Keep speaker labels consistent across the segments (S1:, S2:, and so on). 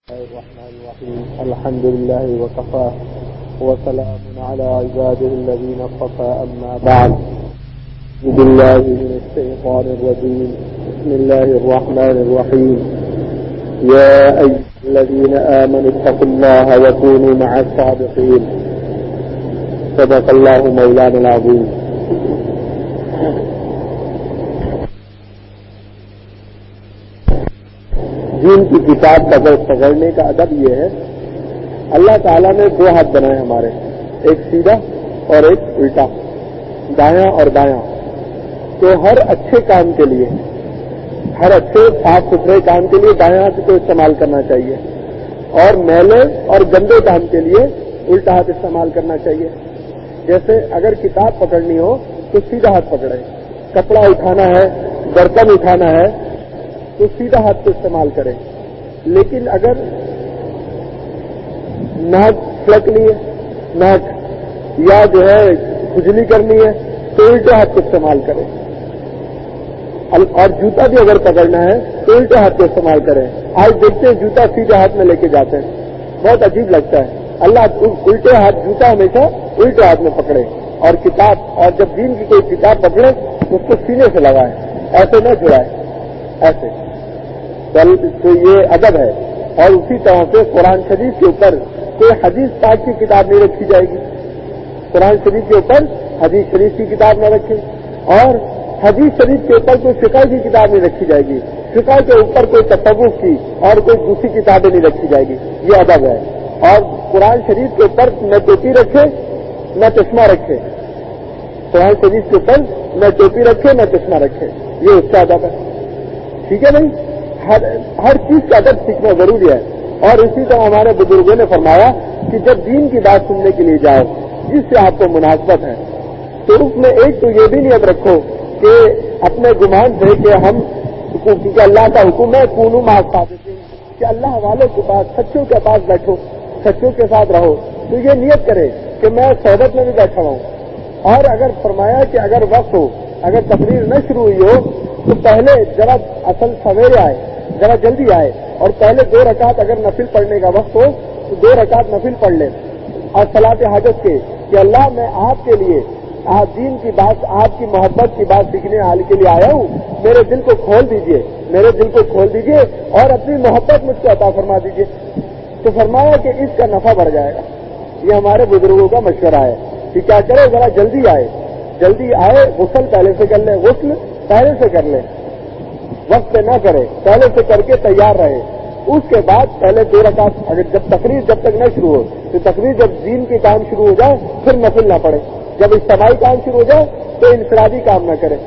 S1: الرحمن الرحيم الحمد لله وكفى وسلام على عباده الذين اصطفى أما بعد أعوذ بالله من الشيطان الرجيم بسم الله الرحمن الرحيم يا أيها الذين آمنوا اتقوا الله وكونوا مع الصادقين صدق الله مولانا العظيم. دین کی کتاب پکڑنے کا ادب یہ ہے، اللہ تعالیٰ نے دو ہاتھ بنائے ہمارے، ایک سیدھا اور ایک الٹا، دایاں اور بایاں. تو ہر اچھے کام کے لیے، ہر اچھے صاف ستھرے کام کے لیے دایاں ہاتھ کو استعمال کرنا چاہیے، اور میلے اور گندے کام کے لیے الٹا ہاتھ استعمال کرنا چاہیے. جیسے اگر کتاب پکڑنی ہو تو سیدھا ہاتھ پکڑے، کپڑا اٹھانا ہے، برتن اٹھانا ہے تو سیدھا ہاتھ کو استعمال کریں. لیکن اگر ناک پھلکنی ہے، ناک یا جو ہے کھجلی کرنی ہے تو الٹے ہاتھ کو استعمال کریں. اور جوتا بھی اگر پکڑنا ہے تو الٹے ہاتھ کو استعمال کریں. آج دیکھتے ہیں جوتا سیدھے ہاتھ میں لے کے جاتے ہیں، بہت عجیب لگتا ہے. اللہ الٹے ہاتھ، جوتا ہمیشہ الٹے ہاتھ میں پکڑے، اور کتاب، اور جب دین کی کوئی کتاب پکڑے تو اس کو سینے سے لگائے، ایسے نہ جڑائے، ایسے. تو یہ ادب ہے. اور اسی طرح سے قرآن شریف کے اوپر کوئی حدیث پاک کی کتاب نہیں رکھی جائے گی. قرآن شریف کے اوپر حدیث شریف کی کتاب نہ رکھیں، اور حدیث شریف کے اوپر کوئی فقہ کی کتاب نہیں رکھی جائے گی. فقہ کے اوپر کوئی تصوف کی اور کوئی دوسری کتابیں نہیں رکھی جائے گی. یہ ادب ہے. اور قرآن شریف کے اوپر نہ ٹوپی رکھے نہ چشمہ رکھے. قرآن شریف کے اوپر نہ ٹوپی رکھے نہ چشمہ رکھے، یہ اس کا ادب ہے. ٹھیک ہے بھائی، ہر چیز کا ادب سیکھنا ضروری ہے. اور اسی طرح ہمارے بزرگوں نے فرمایا کہ جب دین کی بات سننے کے لیے جاؤ جس سے آپ کو مناسبت ہے تو اس میں ایک تو یہ بھی نیت رکھو کہ اپنے گمان سے کہ ہم، کیونکہ اللہ کا حکم ہے کونوا مع الصادقین، کہ اللہ والوں کے پاس، سچوں کے پاس بیٹھو، سچوں کے ساتھ رہو. تو یہ نیت کرے کہ میں صحبت میں بھی بیٹھا ہوں. اور اگر فرمایا کہ اگر وقت ہو، اگر تقریر نہ شروع ہوئی ہو تو پہلے ذرا اصل سویرے آئے، ذرا جلدی آئے، اور پہلے 2 رکعت اگر نفل پڑھنے کا وقت ہو تو 2 رکعت نفل پڑھ لیں، اور صلاۃ حاجت کے کہ اللہ میں آپ کے لیے دین کی بات، آپ کی محبت کی بات سیکھنے کے لیے آیا ہوں، میرے دل کو کھول دیجئے، میرے دل کو کھول دیجئے اور اپنی محبت مجھ کو عطا فرما دیجئے. تو فرمایا کہ اس کا نفع بڑھ جائے گا. یہ ہمارے بزرگوں کا مشورہ ہے کہ کیا کرے، ذرا جلدی آئے، جلدی آئے، غسل پہلے سے کر لیں، غسل پہلے سے کر لیں، وقت پہ نہ کرے، پہلے سے کر کے تیار رہے. اس کے بعد پہلے 2 رکعت، اگر جب تقریر جب تک نہ شروع ہو تو تقریر جب دین کے کام شروع ہو جائے پھر نفل نہ پڑے. جب اجتماعی کام شروع ہو جائے تو انفرادی کام نہ کرے،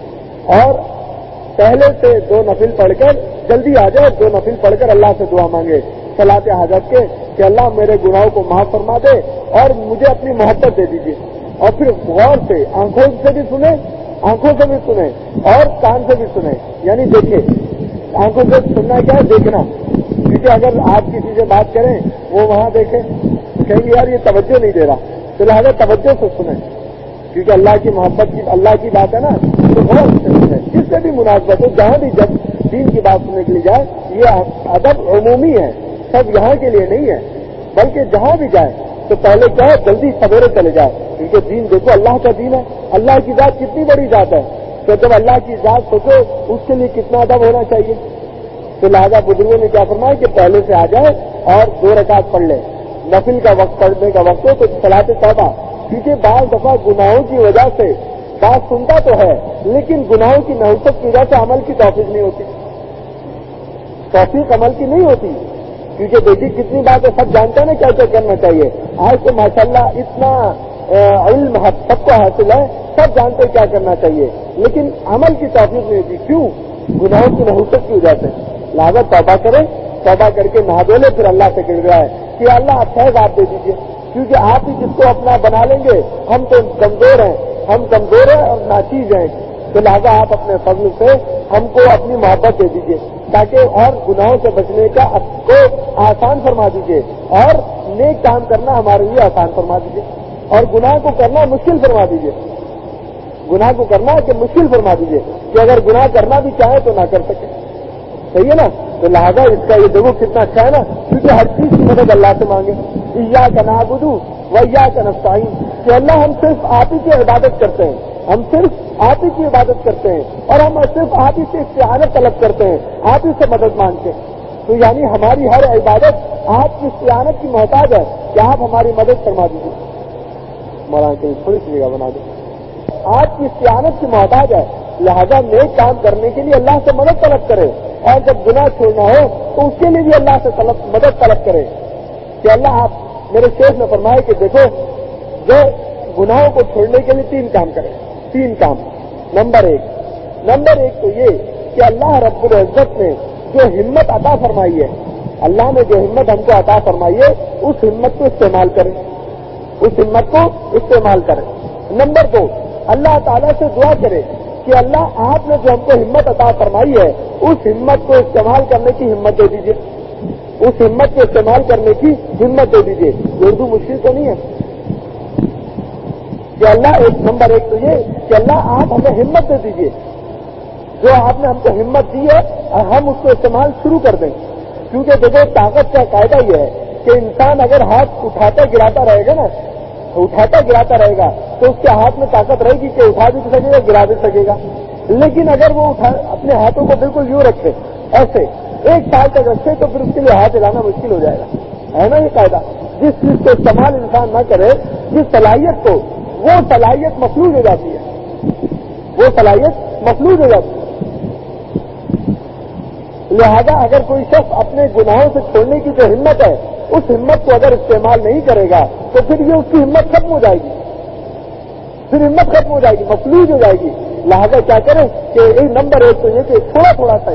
S1: اور پہلے سے 2 نفل پڑھ کر جلدی آ جائے، 2 نفل پڑھ کر اللہ سے دعا مانگے صلاۃ حاجت کے کہ اللہ میرے گناہوں کو معاف فرما دے اور مجھے اپنی محبت دے دیجیے. اور پھر غور سے آنکھوں سے بھی سنیں، آنکھوں سے بھی سنیں اور کان سے بھی سنیں، یعنی دیکھیں. آنکھوں سے سننا کیا ہے؟ دیکھنا. کیونکہ اگر آپ کسی سے بات کریں وہ وہاں دیکھیں تو کہیں گے یار یہ توجہ نہیں دے رہا، تو لہٰذا توجہ سے سنیں، کیونکہ اللہ کی محبت کی، اللہ کی بات ہے نا، تو غور سے سنیں. جس سے بھی مناسبت ہو، جہاں بھی جب دین کی بات سننے کے لیے جائے، یہ ادب عمومی ہے، سب یہاں کے لیے نہیں ہے، بلکہ جہاں بھی جائے تو پہلے کیا ہے، جلدی سویرے چلے جائے. کیونکہ دین دیکھو اللہ کا دین ہے، اللہ کی ذات کتنی بڑی ذات ہے. تو جب اللہ کی ذات سوچو اس کے لیے کتنا ادب ہونا چاہیے. تو لہٰذا بزرگوں نے کیا فرمایا کہ پہلے سے آ جائے اور 2 رکعت پڑھ لیں. نفل کا وقت پڑھنے کا وقت ہو تو صلاۃ توبہ، کیونکہ بعض دفعہ گناہوں کی وجہ سے بات سنتا تو ہے لیکن گناہوں کی نحوست کی وجہ سے عمل کی توفیق نہیں ہوتی، توفیق عمل کی نہیں ہوتی. کیونکہ دیکھیے کتنی باتیں سب جانتے ہیں نا کیا کیا کرنا چاہیے. آج تو ماشاءاللہ اتنا علم سب کو حاصل ہے، سب جانتے کیا کرنا چاہیے، لیکن عمل کی توفیق نہیں ہوتی. کیوں؟ گناہوں کی نحوست کی وجہ سے. لہٰذا توبہ کریں، توبہ کر کے نہا دھو لے، پھر اللہ سے گر رہا ہے کہ اللہ فیض آپ دے دیجیے، کیونکہ آپ ہی جس کو اپنا بنا لیں گے. ہم تو کمزور ہیں، ہم کمزور ہیں اور ناچیز ہیں. تو لہٰذا آپ اپنے فضل سے ہم کو اپنی محبت دے دیجیے، تاکہ اور گناہوں سے بچنے کا کو آسان فرما دیجیے، اور نیک کام کرنا ہمارے لیے آسان فرما دیجیے، اور گناہ کو کرنا مشکل فرما دیجیے. گناہ کو کرنا کہ مشکل فرما دیجیے کہ اگر گناہ کرنا بھی چاہے تو نہ کر سکے. صحیح ہے نا؟ تو لہٰذا اس کا یہ دیکھو کتنا اچھا ہے نا، کیونکہ ہر چیز کی مدد اللہ سے مانگے. ایاک نعبد و ایاک نستعین، کہ اللہ ہم صرف آپ ہی کی عبادت کرتے ہیں، ہم صرف آپ ہی کی عبادت کرتے ہیں اور ہم صرف آپ ہی سے استعانت طلب کرتے ہیں، آپ ہی سے مدد مانگتے ہیں. تو یعنی ہماری ہر عبادت آپ کی استعانت کی محتاج ہے کہ آپ ہماری مدد فرما دیجیے. مولانا کہیں تھوڑی سی جگہ بنا دیں. آپ کی استعانت کی محتاج ہے، لہذا نیک کام کرنے کے لیے اللہ سے مدد طلب کرے، اور جب گناہ چھوڑنا ہو تو اس کے لیے بھی اللہ سے مدد طلب کرے. کہ اللہ آپ میرے شیخ نے فرمایا کہ دیکھو جو گناہوں کو چھوڑنے کے لیے 3 کام کریں. 3 کام. نمبر ایک تو یہ کہ اللہ رب العزت نے جو ہمت عطا فرمائی ہے، اللہ نے جو ہمت ہم کو عطا فرمائی ہے اس ہمت کو استعمال کریں، اس ہمت کو استعمال کریں. نمبر 2 اللہ تعالیٰ سے دعا کرے کہ اللہ آپ نے جو ہم کو ہمت عطا فرمائی ہے اس ہمت کو استعمال کرنے کی ہمت دے دیجیے، اس ہمت کو استعمال کرنے کی ہمت دے دیجیے. اردو مشکل تو نہیں ہے کہ اللہ نمبر 1 تو یہ کہ اللہ آپ ہمیں ہمت دے دیجیے، جو آپ نے ہم کو ہمت دی ہے ہم اس کو استعمال شروع کر دیں. کیونکہ دیکھو طاقت کا قاعدہ یہ ہے کہ انسان اگر ہاتھ اٹھاتا گراتا رہے گا نا، اٹھاتا گراتا رہے گا تو اس کے ہاتھ میں طاقت رہے گی کہ اٹھا بھی سکے گا گرا بھی سکے گا. لیکن اگر وہ اپنے ہاتھوں کو بالکل یوں رکھے ایسے 1 سال تک رکھے تو پھر اس کے لیے ہاتھ ہلانا مشکل ہو جائے گا. ہے نا یہ قاعدہ؟ جس چیز کو استعمال انسان نہ کرے، جس صلاحیت کو، وہ صلاحیت مفلوج ہو جاتی ہے، وہ صلاحیت مفلوج ہو جاتی ہے. لہذا اگر کوئی شخص اپنے گناہوں سے چھوڑنے کی جو ہمت ہے اس ہمت کو اگر استعمال نہیں کرے گا تو پھر یہ اس کی ہمت ختم ہو جائے گی، پھر ہمت ختم ہو جائے گی، مفلوج ہو جائے گی. لہذا کیا کریں کہ نمبر 1 تو یہ کہ تھوڑا تھوڑا سا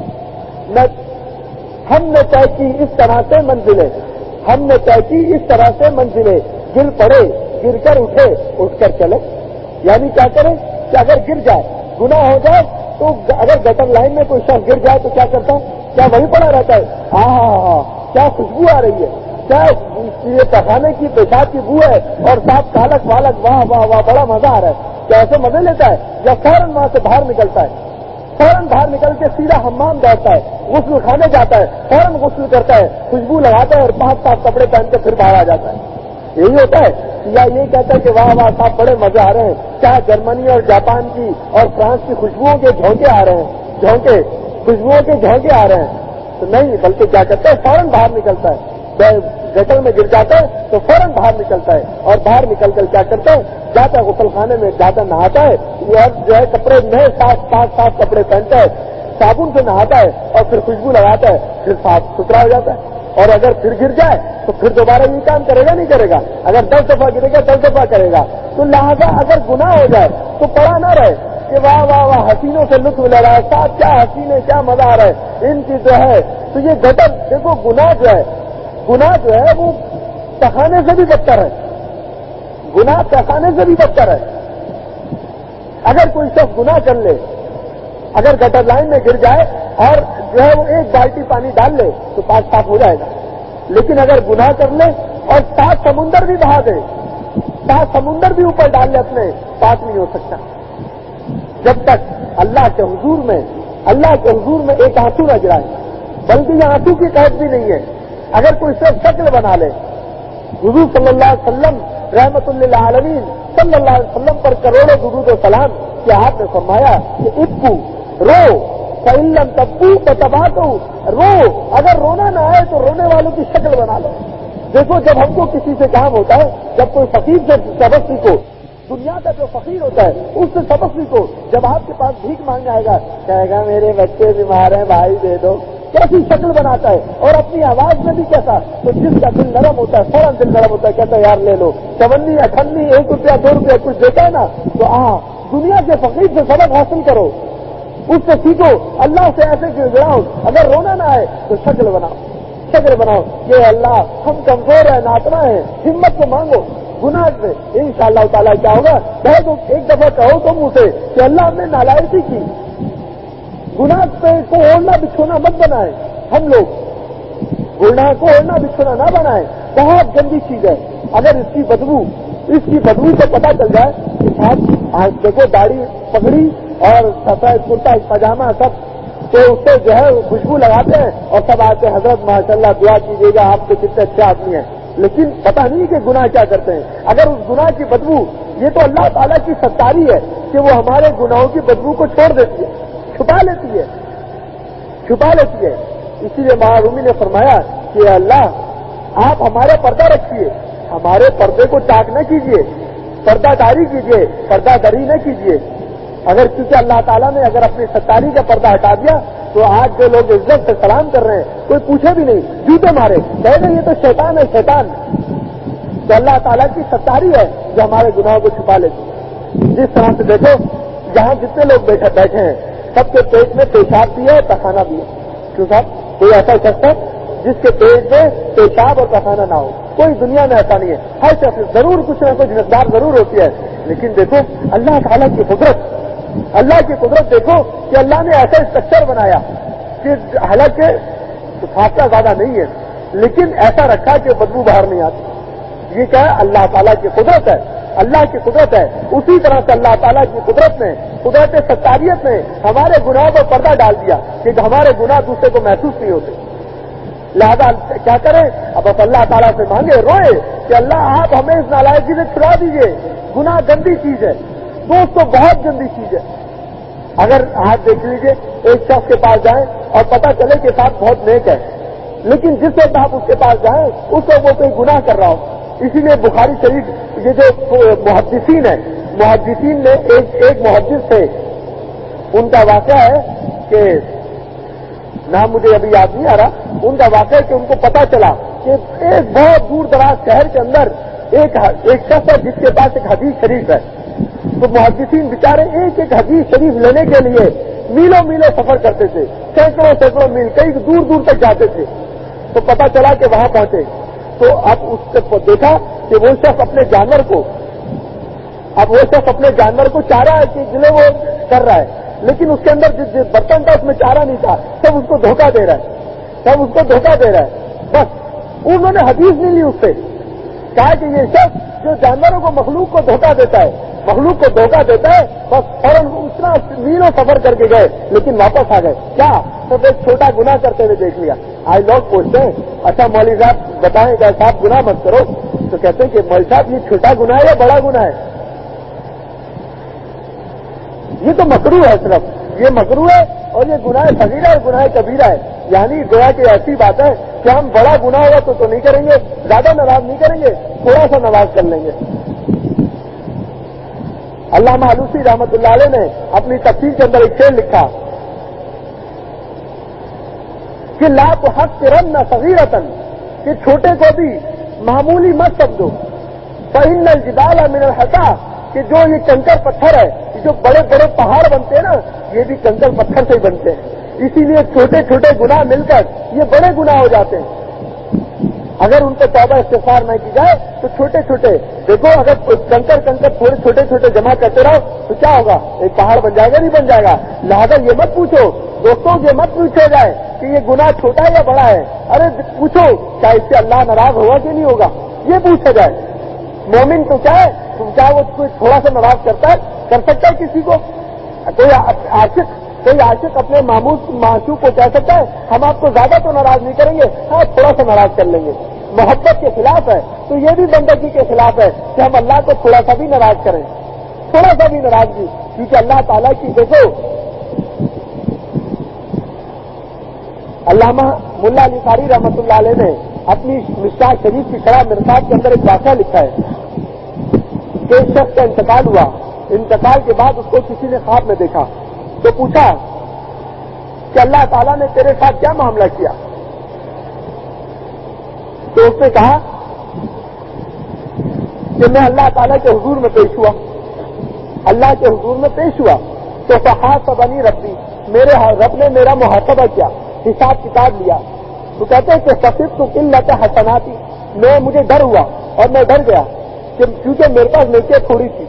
S1: ہم نے طے کی اس طرح سے منزلیں، ہم نے طے کی اس طرح سے منزلیں، گر پڑے گر کر اٹھے اٹھ کر چلے. یعنی کیا کریں کہ اگر گر جائے گناہ ہو جائے تو اگر گٹر لائن میں کوئی شخص گر جائے تو کیا کرتا ہے؟ کیا وہیں پڑا رہتا ہے؟ ہاں کیا خوشبو آ رہی ہے، کیا یہ پخانے کی پیشاب کی بو ہے اور صاف کالک والک، واہ واہ واہ بڑا مزہ آ رہا ہے. کیا ایسے مزے لیتا ہے یا فوراً وہاں سے باہر نکلتا ہے، فوراً باہر نکل کے سیدھا حمام دوڑتا ہے، غسل خانے جاتا ہے، فوراً غسل کرتا ہے، خوشبو لگاتا ہے اور 5 صاف کپڑے پہن کے پھر باہر آ جاتا ہے؟ یہی ہوتا ہے یا یہ کہتا ہے کہ واہ واہ صاحب بڑے مزے آ رہے ہیں، کیا جرمنی اور جاپان کی اور فرانس کی خوشبوؤں کے جھونکے آ رہے ہیں، خوشبوؤں کے جھونکے آ رہے ہیں؟ تو نہیں، بلکہ کیا کرتا ہے فوراً باہر نکلتا ہے، گٹر میں گر جاتا ہے تو فوراً باہر نکلتا ہے اور باہر نکل کر کیا کرتا ہے، جاتا ہے غسل خانے میں، جاتا نہاتا ہے اور جو ہے کپڑے نئے صاف کپڑے پہنتا ہے، صابن سے نہاتا ہے اور پھر خوشبو لگاتا ہے، پھر صاف ستھرا ہو جاتا ہے. اور اگر پھر گر جائے تو پھر دوبارہ یہ کام کرے گا نہیں کرے گا؟ اگر 10 دفعہ گرے گا 10 دفعہ کرے گا. تو لہذا اگر گناہ ہو جائے تو پڑا نہ رہے کہ واہ واہ واہ حسینوں سے لطف لے رہا ہے، صاحب کیا حسین ہے، کیا مزہ آ رہا ہے ان کی جو ہے. تو یہ گٹر دیکھو گناہ جو ہے وہ پخانے سے بھی بدتر ہے، گناہ پخانے سے بھی بدتر ہے. اگر کوئی شخص گناہ کر لے، اگر گٹر لائن میں گر جائے اور جو ہے وہ 1 بالٹی پانی ڈال لے تو پاک صاف ہو جائے گا. لیکن اگر گناہ کر لے اور 7 سمندر بھی بہا دے، 7 سمندر بھی اوپر ڈال لے اپنے، پاک نہیں ہو سکتا جب تک اللہ کے حضور میں ایک آنسو نہ گرائے. بلکہ یہ آنسو کی قید بھی نہیں ہے. اگر کوئی صرف شکل بنا لے، حضور صلی اللہ علیہ وسلم رحمت للعالمین صلی اللہ علیہ وسلم پر کروڑوں درود و سلام کہ آپ نے فرمایا کہ ابکو، رو، فَإِلَّمْ تَبْكُوا فَتَبَاكَوْا، رو، اگر رونا نہ آئے تو رونے والوں کی شکل بنا لو. دیکھو جب ہم کو کسی سے کام ہوتا ہے، جب کوئی فقیر سے سبق سیکھو، دنیا کا جو فقیر ہوتا ہے اس سے سبق سیکھو. جب آپ کے پاس بھیک مانگنے آئے گا کہے گا میرے بچے بیمار ہیں بھائی دے دو، کیسی شکل بناتا ہے اور اپنی آواز میں بھی کیسا. تو جس کا دل نرم ہوتا ہے فوراً دل نرم ہوتا ہے، کہتا ہے یار لے لو، 58 58 1 روپیہ 2 روپیہ کچھ دیتا ہے نا تو دنیا کے فقیر سے سبق حاصل کرو، اس سے سیکھو، اللہ سے ایسے گڑاؤ. اگر رونا نہ آئے تو شکل بناؤ کہ اللہ ہم کمزور ہیں، ناتنا ہیں، ہمت کو مانگو. گناہ سے انشاءاللہ تعالیٰ کیا ہوگا؟ ایک دفعہ کہو تو منہ سے کہ اللہ ہم نے نالائکی کی. گناہ پہ کو اوڑھنا بچھونا مت بنائے. ہم لوگ گناہ کو اوڑھنا بچھونا نہ بنائے، بہت گندی چیز ہے. اگر اس کی بدبو سے پتہ چل جائے کہ صاحب دیکھو داڑھی پگڑی اور سفید کرتا پاجامہ سب تو اس سے جو ہے خوشبو لگاتے ہیں اور سب آتے ہیں حضرت ماشاءاللہ دعا کیجیے گا آپ کے کتنے اچھے آدمی ہیں، لیکن پتہ نہیں کہ گناہ کیا کرتے ہیں. اگر اس گناہ کی بدبو، یہ تو اللہ تعالیٰ کی ستاری ہے کہ وہ ہمارے گناہوں کی بدبو کو چھوڑ دیتی ہے، چھپا لیتی ہے. اسی لیے معرومی نے فرمایا کہ اللہ آپ ہمارے پردہ رکھیے، ہمارے پردے کو چاک نہ کیجیے، پردہ داری کیجیے، پردہ دری نہ کیجیے. اگر کیونکہ اللہ تعالیٰ نے اگر اپنی ستاری کا پردہ ہٹا دیا تو آج جو لوگ عزت سے سلام کر رہے ہیں کوئی پوچھے بھی نہیں، جوتے مارے کہہ دیں یہ تو شیطان ہے شیطان. تو اللہ تعالیٰ کی ستاری ہے جو ہمارے گناہوں کو چھپا لیتی ہے. جس طرح سے دیکھو جہاں جتنے لوگ بیٹھے ہیں سب کے پیٹ میں پیشاب بھی ہے پخانہ بھی ہے. کیوں صاحب کوئی ایسا شخص ہے جس کے پیٹ میں پیشاب اور پخانہ نہ ہو؟ کوئی دنیا میں ایسا نہیں ہے. ہر شخص ضرور کچھ نہ کچھ مقدار ضرور ہوتی ہے، لیکن دیکھو اللہ تعالیٰ کی قدرت دیکھو کہ اللہ نے ایسا اسٹرکچر بنایا کہ حالانکہ فاصلہ زیادہ نہیں ہے لیکن ایسا رکھا کہ بدبو باہر نہیں آتی. یہ کیا ہے؟ اللہ تعالیٰ کی قدرت ہے، اللہ کی قدرت ہے. اسی طرح سے اللہ تعالیٰ کی قدرت نے، قدرت ستاریت نے ہمارے گناہوں پر پردہ ڈال دیا کہ ہمارے گناہ دوسرے کو محسوس نہیں ہوتے. لہذا کیا کریں؟ اب بس اللہ تعالیٰ سے مانگے، روئے کہ اللہ آپ ہمیں اس نالائکی سے چھڑا دیجیے. گناہ گندی چیز ہے دوستو، بہت گندی چیز ہے. اگر آپ دیکھ لیجئے ایک شخص کے پاس جائیں اور پتہ چلے کہ صاحب بہت نیک ہے، لیکن جس وقت آپ اس کے پاس جائیں اس وقت وہ کوئی گناہ کر رہا ہو. اسی لیے بخاری شریف یہ جو محدثین ہیں، محدثین نے ایک محدث تھے، ان کا واقعہ ہے کہ نام مجھے ابھی یاد نہیں آ رہا، ان کا واقعہ ہے کہ ان کو پتا چلا کہ ایک بہت دور دراز شہر کے اندر ایک شخص ہے جس کے پاس ایک حدیث شریف ہے. تو محدثین بیچارے ایک حدیث شریف لینے کے لیے میلوں میلوں سفر کرتے تھے، سینکڑوں میل، کئی دور دور تک جاتے تھے. تو پتا چلا کہ وہاں پہنچے تو اب اس کو دیکھا کہ وہ شخص اپنے جانور کو چارہ کے لیے وہ کر رہا ہے، لیکن اس کے اندر جس برتن تھا اس میں چارہ نہیں تھا، سب اس کو دھوکہ دے رہا ہے. بس انہوں نے حدیث نہیں لی اس سے، کہا کہ یہ شخص جو جانوروں کو مخلوق کو دھوکہ دیتا ہے بس فوراً اتنا میلوں سفر کر کے گئے لیکن واپس آ گئے. کیا سب ایک چھوٹا گناہ کرتے ہوئے دیکھ لیا. آج لوگ پوچھتے ہیں اچھا مولوی صاحب بتائیں کہ صاحب گناہ مت کرو، تو کہتے ہیں کہ مولوی صاحب یہ چھوٹا گناہ ہے یا بڑا گناہ ہے؟ یہ تو مکروہ ہے، صرف یہ مکروہ ہے اور یہ گناہ صغیرہ اور گناہ کبیرہ ہے. یعنی گویا کہ ایسی بات ہے کہ ہم بڑا گناہ ہوگا تو نہیں کریں گے، زیادہ ناراض نہیں کریں گے، تھوڑا سا ناراض کر لیں گے. علامہ آلوسی رحمت اللہ علیہ نے اپنی تفسیر کے اندر ایک شعر لکھا کہ لا تحقرن صغیرۃ، کہ چھوٹے کو بھی معمولی مت سمجھو. فإن الجبال من الحصى، کہ جو یہ کنکر پتھر ہے، جو بڑے بڑے پہاڑ بنتے ہیں نا یہ بھی کنکر پتھر سے ہی بنتے ہیں. اسی لیے چھوٹے چھوٹے گناہ مل کر یہ بڑے گناہ ہو جاتے ہیں. اگر ان کو توبہ استغفار نہ کی جائے تو چھوٹے چھوٹے دیکھو، اگر کنکر تھوڑے چھوٹے چھوٹے جمع کرتے رہو تو کیا ہوگا؟ ایک پہاڑ بن جائے گا، نہیں بن جائے گا. لہٰذا یہ مت پوچھو دوستوں، یہ مت پوچھا جائے کہ یہ گناہ چھوٹا ہے یا بڑا ہے. ارے پوچھو کیا اس سے اللہ ناراض ہوگا کہ نہیں ہوگا، یہ پوچھا جائے. مومن تو کیا ہے، کیا وہ کوئی تھوڑا سا ناراض کر سکتا ہے کسی کو؟ کوئی عاشق اپنے معشوق کو کہہ سکتا ہے ہم آپ کو زیادہ تو ناراض نہیں کریں گے، ہاں تھوڑا سا ناراض کر لیں گے. محبت کے خلاف ہے تو یہ بھی بندگی کے خلاف ہے کہ ہم اللہ کو تھوڑا سا بھی ناراض کریں، تھوڑا سا بھی ناراضگی. کیونکہ اللہ تعالیٰ کی دیکھو، علامہ ملا علی قاری رحمۃ اللہ علیہ نے اپنی مشکاہ شریف کی شرح مرصاد کے اندر ایک واقعہ لکھا ہے کہ ایک شخص کا انتقال ہوا. انتقال کے بعد اس کو کسی نے خواب میں دیکھا تو پوچھا کہ اللہ تعالیٰ نے تیرے ساتھ کیا معاملہ کیا؟ تو اس نے کہا کہ میں اللہ تعالیٰ کے حضور میں پیش ہوا تو فحاسبنی ربی، میرے رب نے میرا محاسبہ کیا، حساب کتاب لیا. تو کہتے ہیں کہ فخفت قلت حسناتی، مجھے ڈر ہوا اور میں ڈر گیا کہ کیونکہ میرے پاس نیکیاں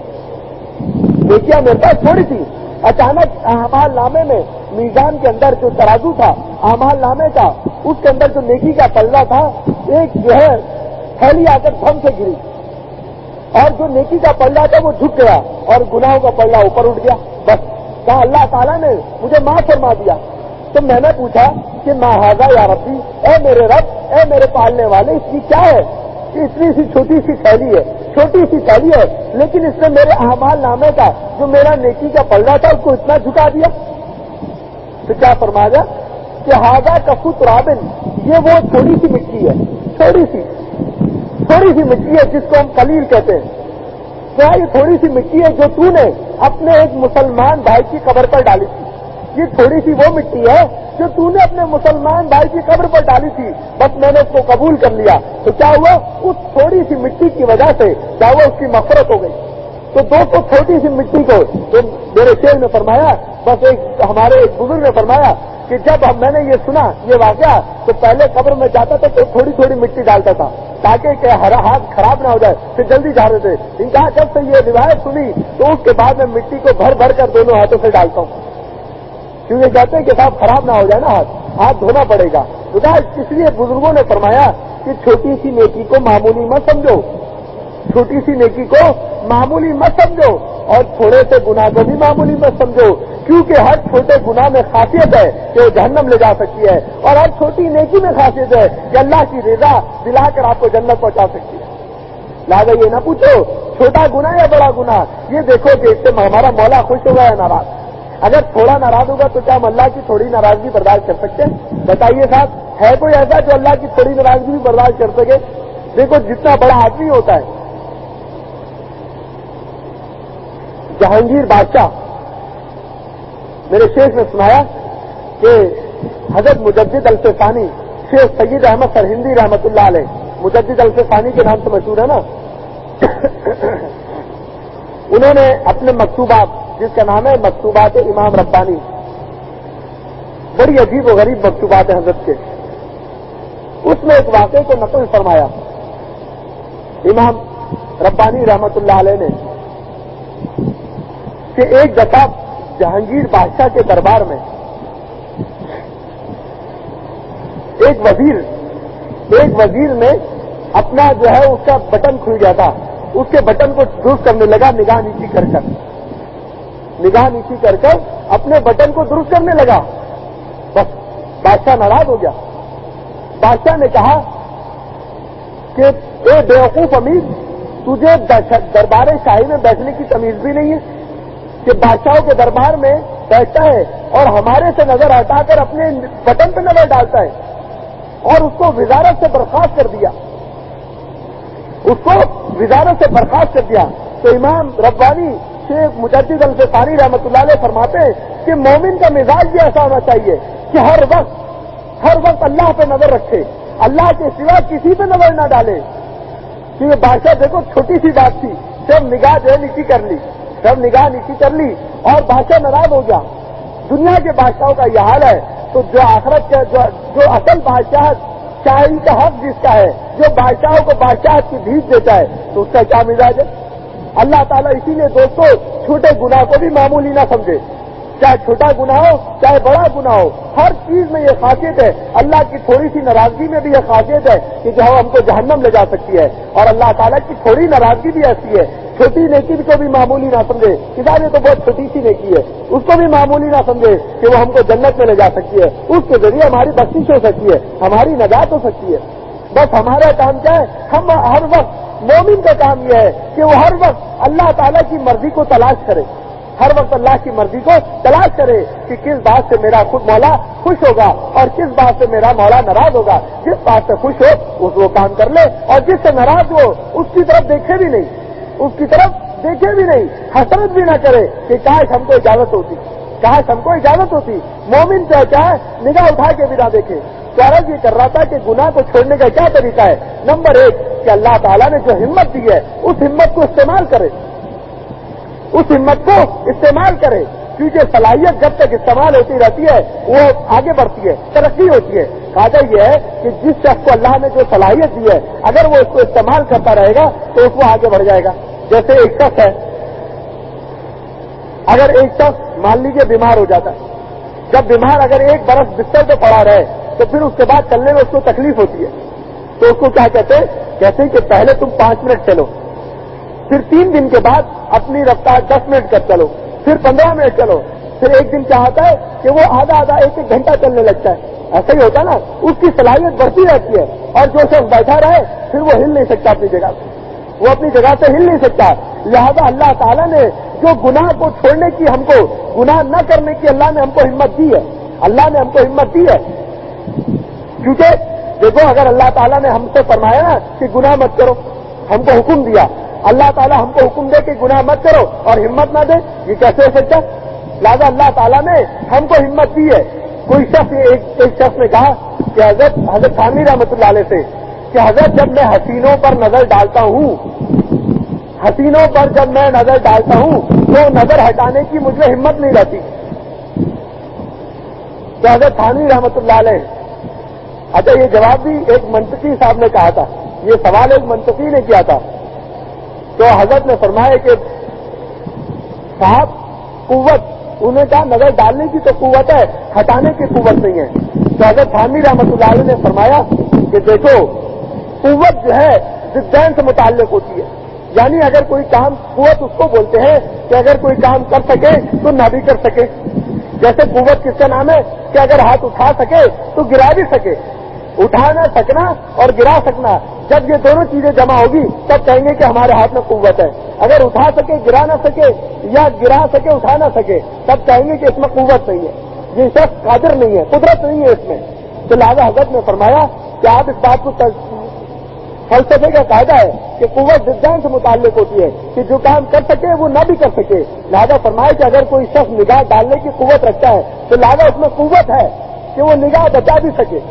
S1: تھوڑی تھی. اچانک اعمال نامے میں میزان کے اندر جو ترازو تھا اعمال نامے کا، اس کے اندر جو نیکی کا پلڑا تھا، ایک جو ہے تھیلی آ کر دھم سے گری اور جو نیکی کا پلڑا تھا وہ جھک گیا اور گناہوں کا پلڑا اوپر اٹھ گیا. بس کہا اللہ تعالیٰ نے مجھے معاف فرما دیا. تو میں نے پوچھا کہ ما ھذا یا ربی، اے میرے رب، اے میرے پالنے والے، اس کی کیا ہے؟ کہ اتنی سی چھوٹی سی تھیلی ہے، چھوٹی سی تھیلی ہے، لیکن اس نے میرے اعمال نامے کا جو میرا نیکی کا پلڑا تھا اس کو اتنا جھکا دیا۔ تو کیا فرمایا کہ ھذا کفو ترابن، یہ وہ تھوڑی سی مٹی ہے، تھوڑی سی مٹی ہے جس کو ہم قلیل کہتے ہیں۔ کیا یہ تھوڑی سی مٹی ہے جو تو نے اپنے ایک مسلمان بھائی کی قبر پر ڈالی تھی؟ یہ تھوڑی سی وہ مٹی ہے جو تو نے اپنے مسلمان بھائی کی قبر پر ڈالی تھی، بس میں نے اس کو قبول کر لیا۔ تو کیا ہوا؟ اس تھوڑی سی مٹی کی وجہ سے کیا ہوا؟ اس کی مغفرت ہو گئی۔ تو دوستوں چھوٹی سی مٹی کو جو میرے شیخ نے فرمایا، بس ہمارے ایک بزرگ نے فرمایا کہ جب میں نے یہ سنا یہ واقعہ تو پہلے قبر میں جاتا تھا تو تھوڑی تھوڑی مٹی ڈالتا تھا تاکہ کہ ہاتھ خراب نہ ہو جائے، پھر جلدی جا رہے تھے۔ ان کا جب سے یہ روایت سنی تو اس کے بعد میں مٹی کو بھر بھر کر دونوں ہاتھوں سے ڈالتا ہوں، کیونکہ کہتے ہیں کہ صاحب خراب نہ ہو جائے نا، ہاتھ دھونا پڑے گا۔ اس لیے بزرگوں نے فرمایا کہ چھوٹی سی نیکی کو معمولی مت سمجھو، چھوٹی سی نیکی کو معمولی مت سمجھو، اور تھوڑے سے گناہ کو بھی معمولی مت سمجھو، کیونکہ ہر چھوٹے گناہ میں خاصیت ہے کہ وہ جہنم لے جا سکتی ہے، اور ہر چھوٹی نیکی میں خاصیت ہے کہ اللہ کی رضا دلا کر آپ کو جنت پہنچا سکتی ہے۔ لہٰذا یہ نہ پوچھو چھوٹا گناہ یا بڑا گناہ، یہ دیکھو کہ اس سے ہمارا مولا خوش ہوگا یا ناراض۔ اگر تھوڑا ناراض ہوگا تو کیا ہم اللہ کی تھوڑی ناراضگی برداشت کر سکتے ہیں؟ بتائیے صاحب، ہے کوئی ایسا جو اللہ کی تھوڑی ناراضگی بھی برداشت کر سکے؟ دیکھو جتنا بڑا آدمی ہوتا ہے، جہانگیر بادشاہ، میرے شیخ نے سنایا کہ حضرت مجدد الفسانی، شیخ سید احمد سرہندی رحمت اللہ علیہ، مجدد الفسانی کے نام سے مشہور ہے نا، انہوں نے اپنے مکتوبات، جس کا نام ہے مکتوبات امام ربانی، بڑی عجیب و غریب مکتوبات ہیں حضرت کے، اس میں ایک واقعے کو نقل فرمایا امام ربانی رحمت اللہ علیہ نے کہ ایک دفعہ جہانگیر بادشاہ کے دربار میں ایک وزیر نے اپنا جو ہے اس کا بٹن کھل گیا تھا، اس کے بٹن کو درست کرنے لگا، نگاہ نیچی کر کر اپنے بٹن کو درست کرنے لگا۔ بس بادشاہ ناراض ہو گیا۔ بادشاہ نے کہا کہ اے بیوقوف امیر، تجھے دربار شاہی میں بیٹھنے کی تمیز بھی نہیں ہے کہ بادشاہوں کے دربار میں بیٹھتا ہے اور ہمارے سے نظر ہٹا کر اپنے بٹن پہ نظر ڈالتا ہے، اور اس کو وزارت سے برخاست کر دیا۔ تو امام ربانی شیخ مجدد الفسانی رحمۃ اللہ علیہ فرماتے ہیں کہ مومن کا مزاج بھی ایسا ہونا چاہیے کہ ہر وقت اللہ پہ نظر رکھے، اللہ کے سوا کسی پہ نظر نہ ڈالے۔ کیونکہ بادشاہ دیکھو چھوٹی سی بات تھی، صرف نگاہ جو ہے نیچی کر لی اور بادشاہ ناراض ہو گیا۔ دنیا کے بادشاہوں کا یہ حال ہے، تو جو آخرت کا جو اصل بادشاہ شاہی کا حق جس کا ہے، جو بادشاہوں کو بادشاہت کی بھیک دیتا ہے، تو اس کا کیا مزاج ہے؟ اللہ تعالیٰ اسی لیے دوستو چھوٹے گناہ کو بھی معمولی نہ سمجھے، چاہے چھوٹا گناہ ہو چاہے بڑا گناہ ہو، ہر چیز میں یہ خاصیت ہے۔ اللہ کی تھوڑی سی ناراضگی میں بھی یہ خاصیت ہے کہ جو ہم کو جہنم لے جا سکتی ہے، اور اللہ تعالیٰ کی تھوڑی ناراضگی بھی ایسی ہے، چھوٹی نیکی کو بھی معمولی نہ سمجھے، کتاب یہ تو بہت چھوٹی سی نیکی ہے، اس کو بھی معمولی نہ سمجھے کہ وہ ہم کو جنت میں لے جا سکتی ہے، اس کے ذریعے ہماری بخشش ہو سکتی ہے، ہماری نجات ہو سکتی ہے۔ بس ہمارا کام کیا ہے؟ ہم ہر وقت، مومن کا کام یہ ہے کہ وہ ہر وقت اللہ تعالیٰ کی مرضی کو تلاش کرے، ہر وقت اللہ کی مرضی کو تلاش کرے کہ کس بات سے میرا خود مولا خوش ہوگا اور کس بات سے میرا مولا ناراض ہوگا۔ جس بات سے خوش ہو اس وہ کام کر لے، اور جس سے ناراض ہو اس کی طرف دیکھے بھی نہیں، حسرت بھی نہ کرے کہ کاش ہم کو اجازت ہوتی۔ مومن کیا ہے؟ نگاہ اٹھا کے بھی نہ دیکھے۔ تو عرض یہ کر رہا تھا کہ گناہ کو چھوڑنے کا کیا طریقہ ہے؟ نمبر 1 کہ اللہ تعالیٰ نے جو ہمت دی ہے اس ہمت کو استعمال کرے، کیونکہ صلاحیت جب تک استعمال ہوتی رہتی ہے وہ آگے بڑھتی ہے، ترقی ہوتی ہے۔ قاعدہ یہ ہے کہ جس شخص کو اللہ نے جو صلاحیت دی ہے اگر وہ اس کو استعمال کرتا رہے گا تو اس کو آگے بڑھ جائے گا۔ جیسے ایک شخص ہے، اگر ایک شخص مان لیجیے بیمار ہو جاتا ہے، جب بیمار اگر 1 برس بستر پہ پڑا رہے تو پھر اس کے بعد چلنے میں اس کو تکلیف ہوتی ہے، تو اس کو کیا کہتے ہیں کہ پہلے تم 5 منٹ چلو، پھر 3 دن کے بعد اپنی رفتار 10 منٹ کر چلو، پھر 15 منٹ چلو، پھر ایک دن کیا ہوتا ہے کہ وہ آدھا آدھا ایک ایک گھنٹہ چلنے لگتا ہے. ایسا ہی ہوتا نا, اس کی صلاحیت بڑھتی رہتی ہے, اور جو شخص بیٹھا رہے پھر وہ ہل نہیں سکتا اپنی جگہ سے, وہ اپنی جگہ سے ہل نہیں سکتا. لہذا اللہ تعالیٰ نے جو گناہ کو چھوڑنے کی, ہم کو گناہ نہ کرنے کی اللہ نے ہم کو ہمت دی ہے. اللہ نے ہم کو ہمت دی ہے, کیونکہ دیکھو اگر اللہ تعالیٰ نے ہم سے فرمایا نا کہ گناہ مت کرو, ہم کو حکم دیا, اللہ تعالیٰ ہم کو حکم دے کہ گناہ مت کرو اور ہمت نہ دے, یہ کیسے ہو سکتا؟ لہٰذا اللہ تعالیٰ نے ہم کو ہمت دی ہے. کوئی شخص ایک شخص نے کہا کہ حضرت تھانوی رحمۃ اللہ علیہ سے کہ حضرت جب میں حسینوں پر نظر ڈالتا ہوں, حسینوں پر جب میں نظر ڈالتا ہوں تو نظر ہٹانے کی مجھے ہمت نہیں رہتی. کہ حضرت تھانوی رحمۃ اللہ علیہ, اچھا یہ جواب بھی ایک منطقی صاحب نے کہا تھا, یہ سوال ایک منطقی نے کیا تھا. تو حضرت نے فرمایا کہ صاحب قوت, انہیں کہا نظر ڈالنے کی تو قوت ہے, ہٹانے کی قوت نہیں ہے. تو حضرت تھانوی رحمۃ اللہ علیہ نے فرمایا کہ دیکھو قوت جو ہے ضدین سے متعلق ہوتی ہے, یعنی اگر کوئی کام, قوت اس کو بولتے ہیں کہ اگر کوئی کام کر سکے تو نہ بھی کر سکے. جیسے قوت کس کا نام ہے کہ اگر ہاتھ اٹھا سکے تو گرا بھی سکے. اٹھانا سکنا اور گرا سکنا, جب یہ دونوں چیزیں جمع ہوگی تب کہیں گے کہ ہمارے ہاتھ میں قوت ہے. اگر اٹھا سکے گرا نہ سکے, یا گرا سکے اٹھا نہ سکے, تب کہیں گے کہ اس میں قوت نہیں ہے, یہ شخص قادر نہیں ہے, قدرت نہیں ہے اس میں. تو لہٰذا حضرت نے فرمایا کہ آپ اس بات کو, فلسفے کا قاعدہ ہے کہ قوت ضدین سے متعلق ہوتی ہے, کہ جو کام کر سکے وہ نہ بھی کر سکے. لہٰذا فرمایا کہ اگر کوئی شخص نگاہ ڈالنے کی قوت رکھتا ہے تو لہٰذا اس میں قوت ہے کہ وہ نگاہ بچا بھی سکے.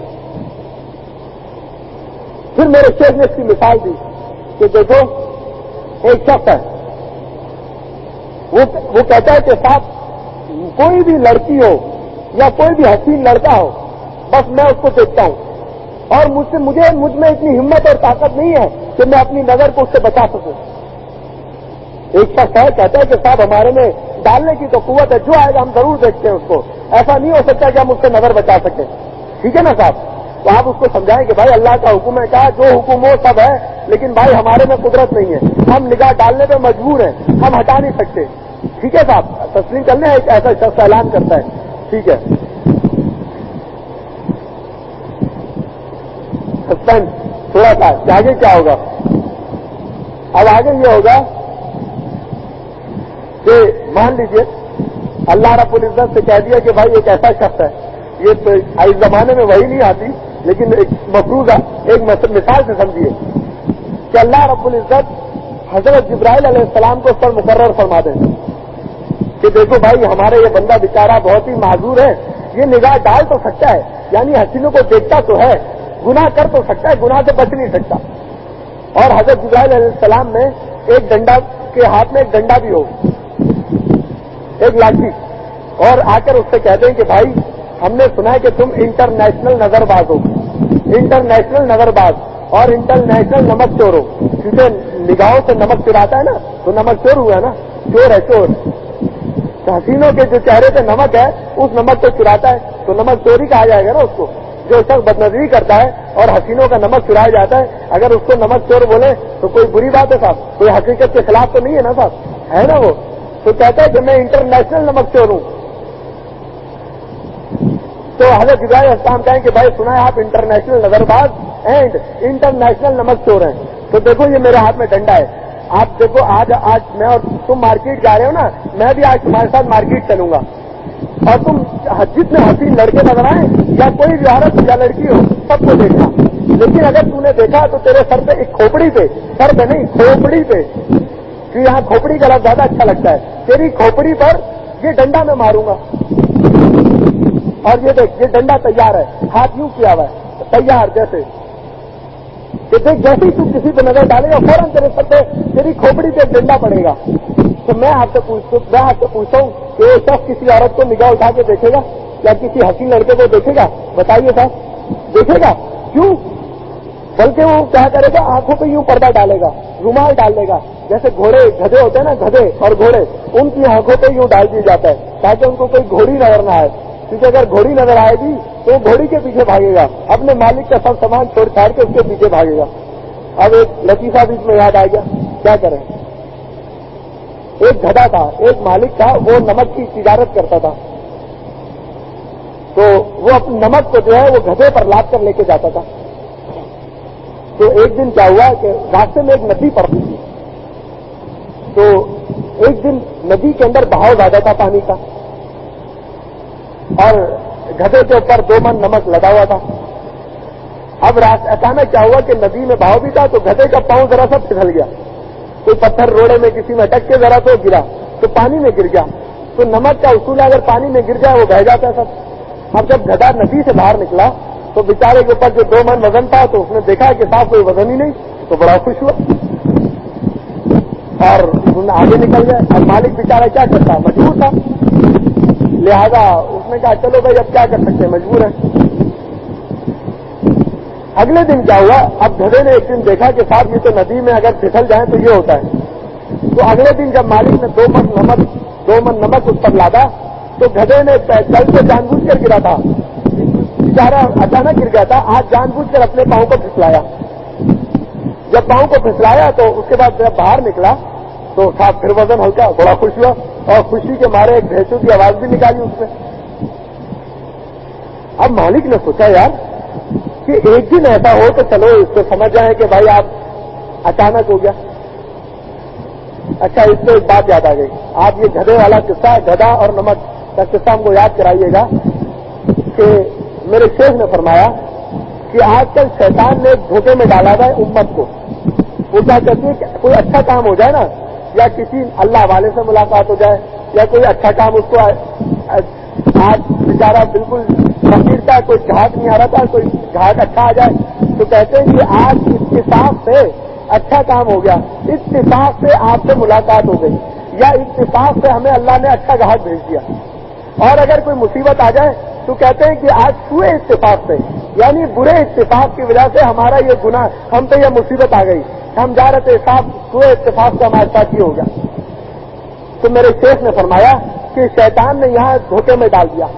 S1: پھر میرے شیخ نے اس کی مثال دی کہ دیکھو ایک شخص ہے, وہ کہتا ہے کہ صاحب کوئی بھی لڑکی ہو یا کوئی بھی حسین لڑکا ہو, بس میں اس کو دیکھتا ہوں اور مجھ میں اتنی ہمت اور طاقت نہیں ہے کہ میں اپنی نظر کو اس سے بچا سکوں. ایک شخص ہے کہتا ہے کہ صاحب ہمارے میں ڈالنے کی تو قوت ہے, جو آئے گا ہم ضرور دیکھتے ہیں اس کو, ایسا نہیں ہو سکتا کہ ہم اس سے نظر بچا سکیں. ٹھیک ہے نا صاحب؟ تو آپ اس کو سمجھائیں کہ بھائی اللہ کا حکم ہے, کہا جو حکم ہو سب ہے, لیکن بھائی ہمارے میں قدرت نہیں ہے, ہم نگاہ ڈالنے پہ مجبور ہیں, ہم ہٹا نہیں سکتے. ٹھیک ہے صاحب, تسلیم کر لیں. ایک ایسا شخص اعلان کرتا ہے, ٹھیک ہے سسپینس تھوڑا سا, کہ آگے کیا ہوگا. اب آگے یہ ہوگا کہ مان لیجیے اللہ رب العزت سے کہہ دیا کہ بھائی ایک ایسا شخص ہے, یہ تو اس زمانے میں وہی نہیں آتی, لیکن ایک مفروضہ ایک مثال سے سمجھیے کہ اللہ رب العزت حضرت جبرائیل علیہ السلام کو اس پر مقرر فرما دیں کہ دیکھو بھائی ہمارے یہ بندہ بیچارہ بہت ہی معذور ہے, یہ نگاہ ڈال تو سکتا ہے, یعنی حسینوں کو دیکھتا تو ہے, گناہ کر تو سکتا ہے, گناہ سے بچ نہیں سکتا. اور حضرت جبرائیل علیہ السلام میں ایک ڈنڈا کے ہاتھ میں ایک ڈنڈا بھی ہو, ایک لاٹھی, اور آ کر اس سے کہہ دیں کہ بھائی ہم نے سنا ہے کہ تم انٹرنیشنل نظر باز ہو, انٹرنیشنل نظر باز اور انٹرنیشنل نمک چور ہو, کیونکہ نگاہوں سے نمک چراتا ہے نا, تو نمک چور ہوا نا, چور ہے چور. حسینوں کے جو چہرے پہ نمک ہے اس نمک کو چراتا ہے, تو نمک چوری کہا جائے گا نا اس کو. جو شخص بدنظری کرتا ہے اور حسینوں کا نمک چرایا جاتا ہے, اگر اس کو نمک چور بولے تو کوئی بری بات ہے صاحب, کوئی حقیقت کے خلاف تو نہیں ہے نا صاحب, ہے نا وہ. تو کہتا ہے کہ میں انٹرنیشنل نمک چور ہوں. تو حضرت جبرائیل علیہ السلام کہیں کہ بھائی سنا ہے آپ انٹرنیشنل نظر باز اینڈ انٹرنیشنل نمک چور ہیں, تو دیکھو یہ میرے ہاتھ میں ڈنڈا ہے. آپ دیکھو آج میں اور تم مارکیٹ جا رہے ہو نا, میں بھی آج تمہارے ساتھ مارکیٹ چلوں گا, اور تم جتنے حسین لڑکے نظر آئیں یا کوئی بھی عورت یا لڑکی ہو سب کو دیکھنا, لیکن اگر تم نے دیکھا تو تیرے سر پہ ایک کھوپڑی پہ, سر پہ نہیں کھوپڑی پہ, کہ یہاں کھوپڑی کا لفظ زیادہ اچھا لگتا ہے, تیری کھوپڑی پر یہ ڈنڈا میں ماروں گا. اور یہ دیکھ, یہ ڈنڈا تیار ہے, ہاتھ یوں کیا ہوا ہے تیار, جیسے کہ دیکھ جیسے ہی تو کسی پہ نظر ڈالے گا فوراً تیرے سر پہ تیری کھوپڑی پہ ڈنڈا پڑے گا. تو میں آپ سے پوچھتا ہوں کہ وہ شخص کسی عورت کو نگاہ اٹھا کے دیکھے گا یا کسی حسین لڑکے کو دیکھے گا؟ بتائیے صاحب, دیکھے گا؟ کیوں؟ بلکہ وہ کیا کرے گا, آنکھوں پہ یوں پردہ ڈالے گا, رومال ڈال لے گا, جیسے گھوڑے گدھے ہوتے ہیں نا, گدھے اور گھوڑے ان کی آنکھوں پہ یوں ڈال دیا جاتا ہے تاکہ ان کو کوئی گھوڑی نظر نہ آئے, کیونکہ اگر گھوڑی نظر آئے گی تو وہ گھوڑی کے پیچھے بھاگے گا, اپنے مالک کا سب سامان چھوڑ چھاڑ کے اس کے پیچھے بھاگے گا. اب ایک لطیفہ بیچ میں یاد آ گیا, کیا کریں. ایک گدھا تھا, ایک مالک تھا, وہ نمک کی تجارت کرتا تھا, تو وہ اپنے نمک کو جو ہے وہ گدھے پر لاد کر لے کے جاتا تھا. تو ایک دن کیا ہوا کہ راستے میں ایک ندی پڑتی تھی. تو ایک دن ندی کے اندر بہاؤ زیادہ تھا پانی کا اور گدھے کے اوپر 2 من نمک لگا ہوا تھا. اب اچانک کیا ہوا کہ ندی میں بہاؤ بھی تھا تو گدھے کا پاؤں ذرا سا پھسل گیا. کوئی پتھر روڑے میں کسی میں اٹک کے ذرا تو گرا تو پانی میں گر گیا. تو نمک کا اصول ہے اگر پانی میں گر جائے وہ بہہ جاتا ہے سب. اب جب گدھا ندی سے باہر نکلا تو بیچارے کے اوپر جو 2 من وزن تھا تو اس نے دیکھا کہ صاحب کوئی وزن ہی نہیں تو بڑا خوش ہوا اور انہوں نے آگے نکل گئے. اور مالک بیچارہ کیا کرتا مجبور تھا, لہذا اس نے کہا چلو بھائی اب کیا کر سکتے ہیں مجبور ہے. اگلے دن کیا ہوا, اب گدھے نے ایک دن دیکھا کہ صاحب یہ تو ندی میں اگر پھسل جائیں تو یہ ہوتا ہے. تو اگلے دن جب مالک نے 2 من نمک اس پر لادا تو گدھے نے کل سے جان بوجھ کر گرا تھا, بیچارہ اچانک گر گیا تھا, آج جان بوجھ کر اپنے پاؤں کو پھسلایا. جب پاؤں کو پھسلایا تو اس کے بعد جب باہر نکلا تو صاحب پھر وزن ہلکا, بڑا خوش ہوا اور خوشی کے مارے ایک بھینسوں کی آواز بھی نکالی اس نے. اب مالک نے سوچا یار کہ ایک دن ایسا ہو تو چلو اس کو سمجھ جائیں کہ بھائی آپ اچانک ہو گیا. اچھا اس سے ایک بات یاد آ گئی, آپ یہ گدھے والا قصہ, گدھا اور نمک کا قصہ ہم کو یاد کرائیے گا کہ میرے شیخ نے فرمایا کہ آج کل شیطان نے ایک دھوکے میں ڈالا ہے امت کو. وہ کیا کہتی ہے کہ کوئی اچھا کام ہو جائے نا, یا کسی اللہ والے سے ملاقات ہو جائے, یا کوئی اچھا کام اس کو آج بیچارہ بالکل فقیر تھا, کوئی گھاٹ نہیں آ رہا تھا, کوئی گھاٹ اچھا آ جائے تو کہتے ہیں کہ آج اتفاق سے اچھا کام ہو گیا, اتفاق سے آپ سے ملاقات ہو گئی, یا اتفاق سے ہمیں اللہ نے اچھا گھاٹ بھیج دیا. اور اگر کوئی مصیبت آ جائے تو کہتے ہیں کہ آج سوئے اتفاق سے, یعنی برے اتفاق کی وجہ سے ہمارا یہ گناہ, ہم پہ یہ مصیبت آ گئی, ہم جا رہے تھے صاحب سوئے اتفاق سے ہمارے ساتھ یہ ہو گیا. تو میرے شیخ نے فرمایا کہ شیطان نے یہاں دھوکے میں ڈال دیا.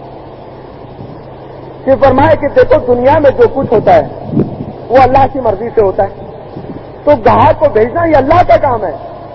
S1: کہ فرمایا کہ دیکھو دنیا میں جو کچھ ہوتا ہے وہ اللہ کی مرضی سے ہوتا ہے, تو گاہک کو بھیجنا یہ اللہ کا کام ہے.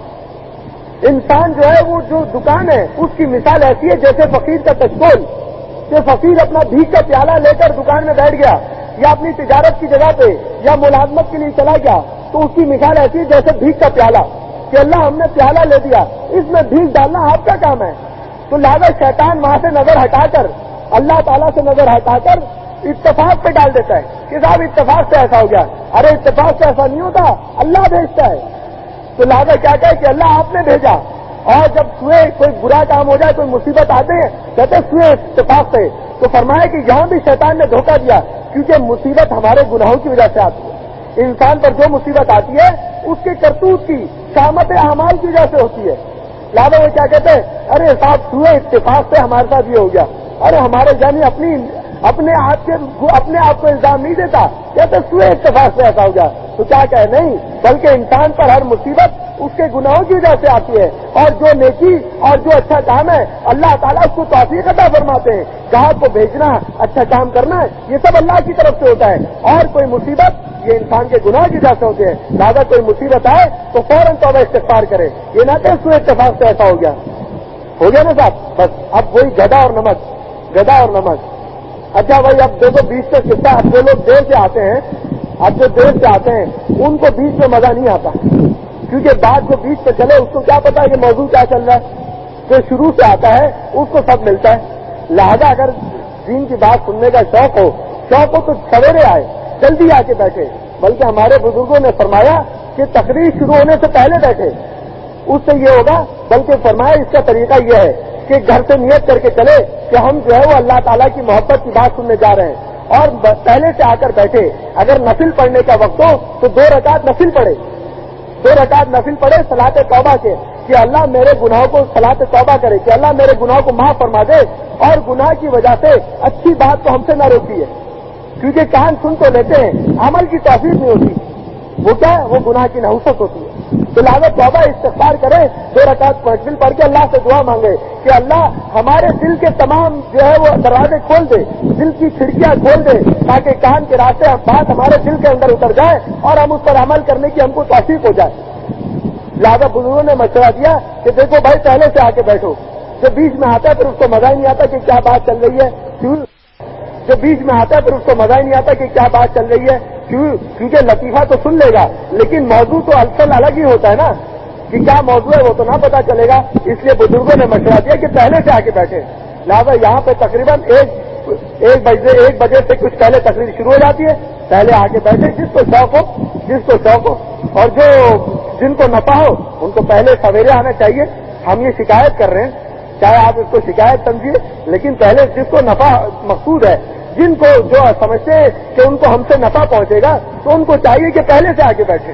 S1: انسان جو ہے وہ جو دکان ہے اس کی مثال ایسی ہے جیسے فقیر کا کچکول, کہ فقیر اپنا بھیک کا پیالہ لے کر دکان میں بیٹھ گیا یا اپنی تجارت کی جگہ پہ یا ملازمت کے لیے چلا گیا, تو اس کی مثال ایسی ہے جیسے بھیک کا پیالہ, کہ اللہ ہم نے پیالہ لے دیا, اس میں بھیک ڈالنا آپ کا کام ہے. تو لہذا شیطان وہاں سے نظر ہٹا کر, اللہ تعالیٰ سے نظر ہٹا کر اتفاق پہ ڈال دیتا ہے کہ صاحب اتفاق سے ایسا ہو گیا. ارے اتفاق سے ایسا نہیں ہوتا, اللہ بھیجتا ہے. تو لہٰذا کیا کہے کہ اللہ آپ نے بھیجا. اور جب سوئے کوئی برا کام ہو جائے, کوئی مصیبت آتے ہیں, کہتے سوئے اتفاق سے. تو فرمایا کہ یہاں بھی شیطان نے دھوکہ دیا, کیونکہ مصیبت ہمارے گناہوں کی وجہ سے آتی ہے. انسان پر جو مصیبت آتی ہے اس کے کرتوت کی, شامت اعمال کی وجہ سے ہوتی ہے. لہٰذا وہ کیا کہتے ہیں, ارے صاحب سوئے اتفاق سے ہمارے ساتھ یہ ہو گیا. ارے ہمارے جانی اپنے آپ کو الزام نہیں دیتا, کہتے سوئے اتفاق سے ایسا ہو گیا. تو کیا کہے, نہیں, بلکہ انسان پر ہر مصیبت اس کے گناہوں کی وجہ سے آتی ہے, اور جو نیکی اور جو اچھا کام ہے اللہ تعالیٰ اس کو توفیق عطا فرماتے ہیں. گاہک کو بھیجنا, اچھا کام کرنا, یہ سب اللہ کی طرف سے ہوتا ہے. اور کوئی مصیبت یہ انسان کے گناہ کی وجہ سے ہوتے ہیں. لہٰذا کوئی مصیبت آئے تو فوراً توبہ استغفار کرے, یہ نہ کہ سوئے اتفاق سے ایسا ہو گیا نا صاحب. بس اب وہی گدھا اور نمک. اچھا بھائی اب دیکھو بیچ سے قصہ, اب جو لوگ دیر سے آتے ہیں, اب جو دیر سے آتے ہیں ان کو بیچ میں مزہ نہیں آتا, کیونکہ بات جو بیچ میں چلے اس کو کیا پتا ہے کہ موضوع کیا چل رہا ہے. جو شروع سے آتا ہے اس کو سب ملتا ہے. لہذا اگر دین کی بات سننے کا شوق ہو تو سویرے آئے, جلدی آ کے بیٹھے. بلکہ ہمارے بزرگوں نے فرمایا کہ تقریر شروع ہونے سے پہلے بیٹھے, اس سے یہ ہوگا. بلکہ فرمایا اس کا طریقہ یہ ہے کہ گھر سے نیت کر کے چلے کہ ہم جو ہے وہ اللہ تعالیٰ کی محبت کی بات سننے جا رہے ہیں, اور پہلے سے آ کر بیٹھے. اگر نفل پڑھنے کا وقت ہو تو 2 رکعت نفل پڑھے صلاۃ توبہ کے, کہ اللہ میرے گناہوں کو صلاۃ توبہ کرے, کہ اللہ میرے گناہوں کو معاف فرما دے, اور گناہ کی وجہ سے اچھی بات کو ہم سے نہ روکی ہے. کیونکہ کان سن تو لیتے ہیں, عمل کی توفیق نہیں ہوتی. وہ کیا ہے, وہ گناہ کی نحوست ہوتی ہے. تو لہٰذا توبہ استغفار کرے, 2 رکعت مشغل پڑھ کے اللہ سے دعا مانگے کہ اللہ ہمارے دل کے تمام جو ہے وہ دروازے کھول دے, دل کی کھڑکیاں کھول دے, تاکہ کان کے راستے بات ہمارے دل کے اندر اتر جائے اور ہم اس پر عمل کرنے کی ہم کو توفیق ہو جائے. لہٰذا بزرگوں نے مشورہ دیا کہ دیکھو بھائی پہلے سے آ کے بیٹھو, جو بیچ میں آتا ہے پھر اس کو مزہ ہی نہیں آتا کہ کیا بات چل رہی ہے, جو بیچ میں آتا ہے پھر اس کو مزہ ہی نہیں آتا کہ کیا بات چل رہی ہے، کیونکہ لطیفہ تو سن لے گا لیکن موضوع تو اصل الگ ہی ہوتا ہے نا، کہ کیا موضوع ہے وہ تو نہ پتا چلے گا. اس لیے بزرگوں نے مشورہ دیا کہ پہلے سے آ کے بیٹھے. لہٰذا یہاں پہ تقریباً ایک بجے سے کچھ پہلے تقریر شروع ہو جاتی ہے. پہلے آ کے بیٹھے، جس کو شوق ہو اور جن کو نفع ہو ان کو پہلے سویرے آنا چاہیے. ہم یہ شکایت کر رہے ہیں، چاہے آپ اس کو شکایت سمجھیے، لیکن پہلے جس کو نفع مقصود ہے، جن کو جو سمجھتے ہیں کہ ان کو ہم سے نفع پہنچے گا، تو ان کو چاہیے کہ پہلے سے آ کے بیٹھے.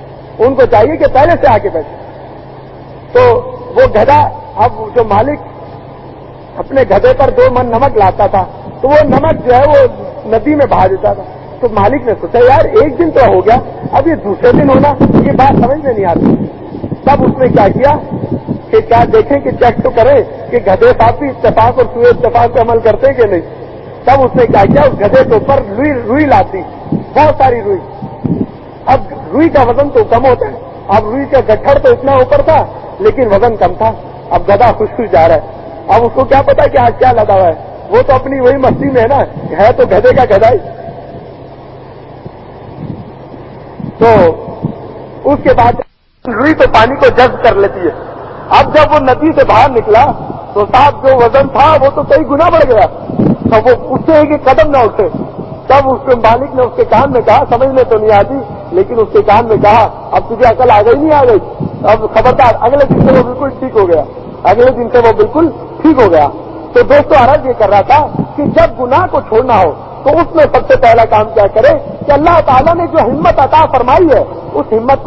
S1: تو وہ گدھا، اب جو مالک اپنے گدھے پر 2 من نمک لاتا تھا تو وہ نمک جو ہے وہ ندی میں بہا دیتا تھا. تو مالک نے سوچا یار ایک دن تو ہو گیا، اب یہ دوسرے دن ہونا، یہ بات سمجھ میں نہیں آتی. تب اس نے کیا کیا کہ کیا دیکھیں کہ چیک تو کریں کہ گدھے صاحب بھی اتفاق اور سوء اتفاق پہ عمل کرتے ہیں کہ نہیں. تب اس نے کیا کیا، اس گدھے کے اوپر روئی لاتی، بہت ساری روئی. اب روئی کا وزن تو کم ہوتا ہے، اب روئی کا گٹھڑ تو اتنا اوپر تھا لیکن وزن کم تھا. اب گدھا خوش جا رہا ہے. اب اس کو کیا پتا کہ آج کیا لگا ہوا ہے، وہ تو اپنی وہی مستی میں ہے نا، ہے تو گدھے کا گدھا ہی. تو اس کے بعد روئی تو پانی کو جذب کر لیتی ہے. اب جب وہ ندی سے باہر نکلا تو صاحب جو وزن تھا وہ تو کئی گنا بڑھ گیا. تو وہ اس سے ایک قدم نہ اٹھے. تب اس کے مالک نے اس کے کان میں کہا، سمجھ میں تو نہیں آتی لیکن اس کے کان میں کہا، اب تجھے عقل آ گئی نہیں آ گئی، اب خبردار. اگلے دن سے وہ بالکل ٹھیک ہو گیا. تو دوستو عرض یہ کر رہا تھا کہ جب گناہ کو چھوڑنا ہو تو اس میں سب سے پہلا کام کیا کرے کہ اللہ تعالیٰ نے جو ہمت عطا فرمائی ہے اس ہمت کو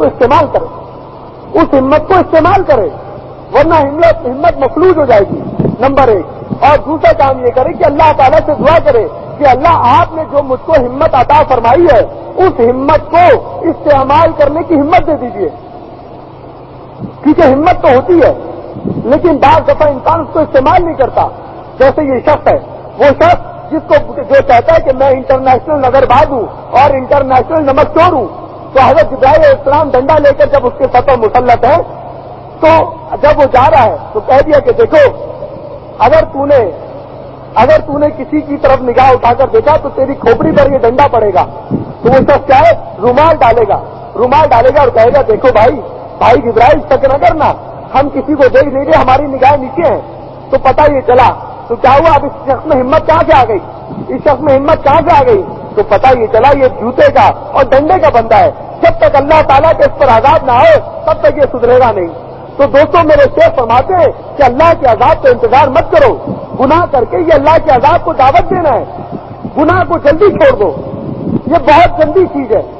S1: استعمال کرے، ورنہ ہمت مفلوج ہو جائے گی، نمبر 1. اور دوسرا کام یہ کرے کہ اللہ تعالیٰ سے دعا کرے کہ اللہ آپ نے جو مجھ کو ہمت عطا فرمائی ہے اس ہمت کو استعمال کرنے کی ہمت دے دیجیے. کیونکہ ہمت تو ہوتی ہے لیکن بعض دفعہ انسان اس کو استعمال نہیں کرتا. جیسے یہ شخص ہے، وہ شخص جس کو جو کہتا ہے کہ میں انٹرنیشنل نظر باز ہوں اور انٹرنیشنل نمک چور ہوں. تو حضرت جبرائیل علیہ السلام ڈنڈا لے کر جب اس کے سر پر مسلط ہے تو جب وہ جا رہا ہے تو کہہ دیا کہ دیکھو اگر تو نے کسی کی طرف نگاہ اٹھا کر دیکھا تو تیری کھوپڑی پر یہ ڈنڈا پڑے گا. تو وہ شخص کیا ہے، رومال ڈالے گا اور کہے گا دیکھو بھائی جبرائیل شک نہ کرنا، ہم کسی کو دیکھ نہیں رہے، ہماری نگاہ نیچے ہیں. تو پتہ یہ چلا تو کیا ہوا، اب اس شخص میں ہمت کہاں سے آ گئی، تو پتہ یہ چلا یہ جوتے کا اور ڈنڈے کا بندہ ہے. جب تک اللہ تعالیٰ کے اس پر عذاب نہ آئے تب تک یہ سدھرے گا نہیں. تو دوستوں میرے شیخ فرماتے ہیں کہ اللہ کے عذاب کا انتظار مت کرو، گناہ کر کے یہ اللہ کے عذاب کو دعوت دینا ہے. گناہ کو جلدی چھوڑ دو، یہ بہت گندی چیز ہے،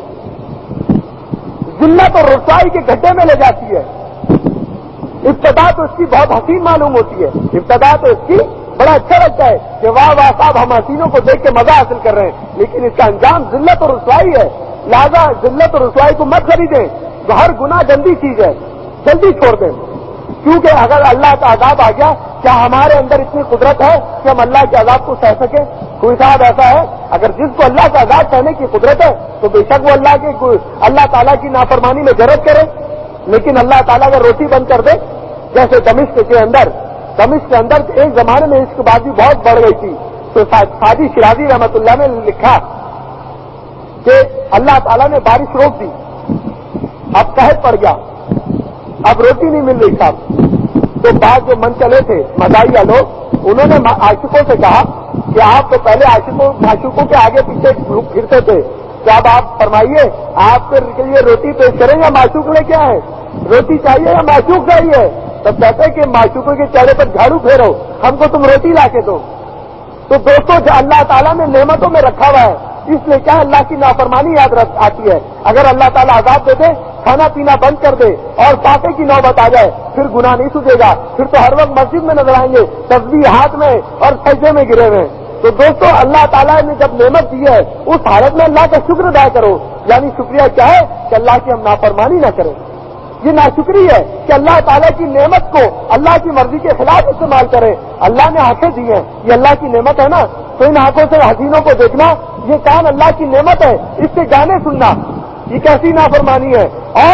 S1: ذلت اور رسوائی کے گڈھے میں لے جاتی ہے. ابتدا تو اس کی بہت حسین معلوم ہوتی ہے، ابتدا تو اس کی بڑا اچھا لگتا ہے کہ واہ صاحب ہم حسینوں کو دیکھ کے مزہ حاصل کر رہے ہیں، لیکن اس کا انجام ذلت اور رسوائی ہے. لہذا ذلت اور رسوائی کو مت خریدیں. ہر گناہ گندی چیز ہے، جلدی چھوڑ دیں. کیونکہ اگر اللہ کا عذاب آ گیا، کیا ہمارے اندر اتنی قدرت ہے کہ ہم اللہ کے عذاب کو سہ سکیں؟ کوئی صاحب ایسا ہے؟ اگر جس کو اللہ کا عذاب سہنے کی قدرت ہے تو بے شک وہ اللہ تعالیٰ کی نافرمانی میں جرت کرے. لیکن اللہ تعالیٰ اگر روٹی بند کر دے، جیسے دمشق کے اندر ایک زمانے میں عشق بازی بہت بڑھ گئی تھی، تو سعدی شیرازی رحمۃ اللہ نے لکھا کہ اللہ تعالیٰ نے بارش روک دی، اب قحط پڑ گیا، اب روٹی نہیں مل رہی صاحب. تو بعض جو من چلے تھے مزاحیہ لوگ، انہوں نے عاشقوں سے کہا کہ آپ تو پہلے عاشقوں کے آگے پیچھے پھرتے تھے، تو اب آپ فرمائیے آپ کے لیے روٹی پیش کریں یا معشوق لے کے آئیں؟ روٹی چاہیے یا معشوق چاہیے؟ تب کہتے ہیں کہ معشوقوں کے چہرے پر جھاڑو پھیرو، ہم کو تم روٹی لا کے دو. تو دوستوں جو اللہ تعالیٰ نے نعمتوں میں رکھا ہوا ہے، اس لیے کیا اللہ کی نافرمانی یاد آتی ہے. اگر اللہ تعالیٰ عذاب دے دے، کھانا پینا بند کر دے اور فاقے کی نوبت آ جائے، پھر گناہ نہیں سوجے گا، پھر تو ہر وقت مسجد میں نظر آئیں گے، تسبیح ہاتھ میں اور سجدے میں گرے ہوئے. تو دوستوں اللہ تعالیٰ نے جب نعمت دی ہے اس حالت میں اللہ کا شکر ادا کرو. یعنی شکریہ کیا ہے کہ اللہ کی ہم نافرمانی نہ کریں. یہ ناشکری ہے کہ اللہ تعالیٰ کی نعمت کو اللہ کی مرضی کے خلاف استعمال کرے. اللہ نے آنکھیں دی ہیں، یہ اللہ کی نعمت ہے نا، تو ان آنکھوں سے حسینوں کو دیکھنا، یہ کان اللہ کی نعمت ہے، اس سے گانے سننا، یہ کیسی نافرمانی ہے. اور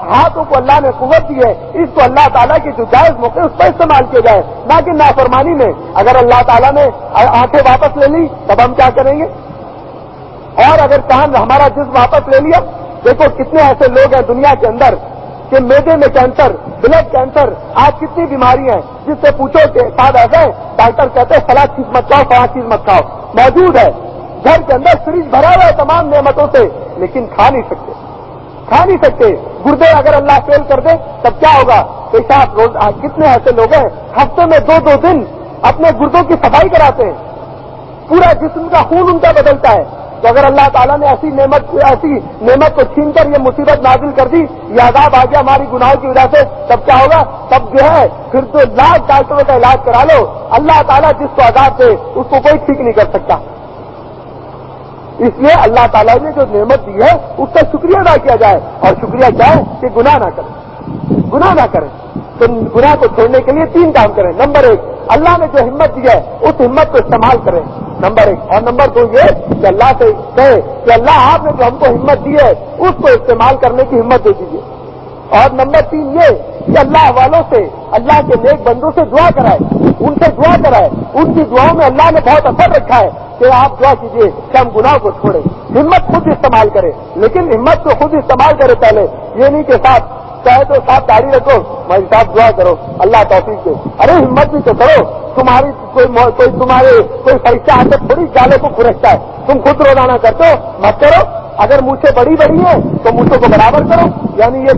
S1: ہاتھوں کو اللہ نے قوت دی ہے، اس کو اللہ تعالیٰ کے جو جائز موقع اس پر استعمال کیا جائے، نہ کہ نافرمانی میں۔ اگر اللہ تعالیٰ نے آنکھیں واپس لے لی تب ہم کیا کریں گے؟ اور اگر کان ہمارا جسم واپس لے لیا، دیکھو کتنے ایسے لوگ ہیں دنیا کے اندر کہ معدے میں کینسر، بلڈ کینسر، آج کتنی بیماریاں ہیں، جس سے پوچھو کہ صاحب ایسا ہے، ڈاکٹر کہتے ہیں فلاں چیز مت کھاؤ، فلاں چیز مت کھاؤ، موجود ہے گھر کے اندر، فریج بھرا ہوا ہے تمام نعمتوں سے، لیکن کھا نہیں سکتے۔ گردے اگر اللہ فیل کر دے تب کیا ہوگا؟ پیشاب روز کتنے ایسے لوگ ہیں ہفتے میں 2 دن اپنے گردوں کی صفائی کراتے ہیں، پورا جسم کا خون ان کا بدلتا ہے۔ تو اگر اللہ تعالیٰ نے ایسی نعمت کو چھین کر یہ مصیبت نازل کر دی، یہ عذاب آ گیا ہماری گناہوں کی وجہ سے، تب کیا ہوگا؟ تب جو ہے پھر تو لاکھ ڈاکٹروں کا علاج کرا لو، اللہ تعالیٰ جس کو عذاب دے اس کو کوئی ٹھیک نہیں کر سکتا۔ اس لیے اللہ تعالیٰ نے جو نعمت دی ہے اس کا شکریہ ادا کیا جائے، اور شکریہ کیا ہے کہ گناہ نہ کریں۔ تو گناہ کو چھوڑنے کے لیے 3 کام کریں۔ نمبر 1، اللہ نے جو ہمت دی ہے اس ہمت کو استعمال کریں، نمبر 1۔ اور نمبر 2 یہ کہ اللہ سے کہے کہ اللہ آپ نے جو ہم کو ہمت دی ہے اس کو استعمال کرنے کی ہمت دے دیجیے۔ اور نمبر 3 یہ کہ اللہ والوں سے، اللہ کے نیک بندوں سے دعا کرائے، ان سے دعا کرائے، ان کی دعاؤں میں اللہ نے بہت اثر رکھا ہے کہ آپ دعا کیجیے کہ ہم گناہ کو چھوڑیں۔ ہمت خود استعمال کرے، لیکن ہمت کو خود استعمال کرے پہلے، یہ نہیں کہ صاحب چاہے تو صاحب داڑھی رکھو، بھائی صاحب دعا کرو اللہ توفیق دے۔ ارے ہمت بھی تو کرو، تمہاری کوئی فرشتہ آ کر تھوڑی جالے کو کھرچتا ہے، تم خود روزانہ کرتے ہو، مت کرو۔ اگر مونچھیں بڑی ہیں تو مونچھوں کو برابر کرو، یعنی یہ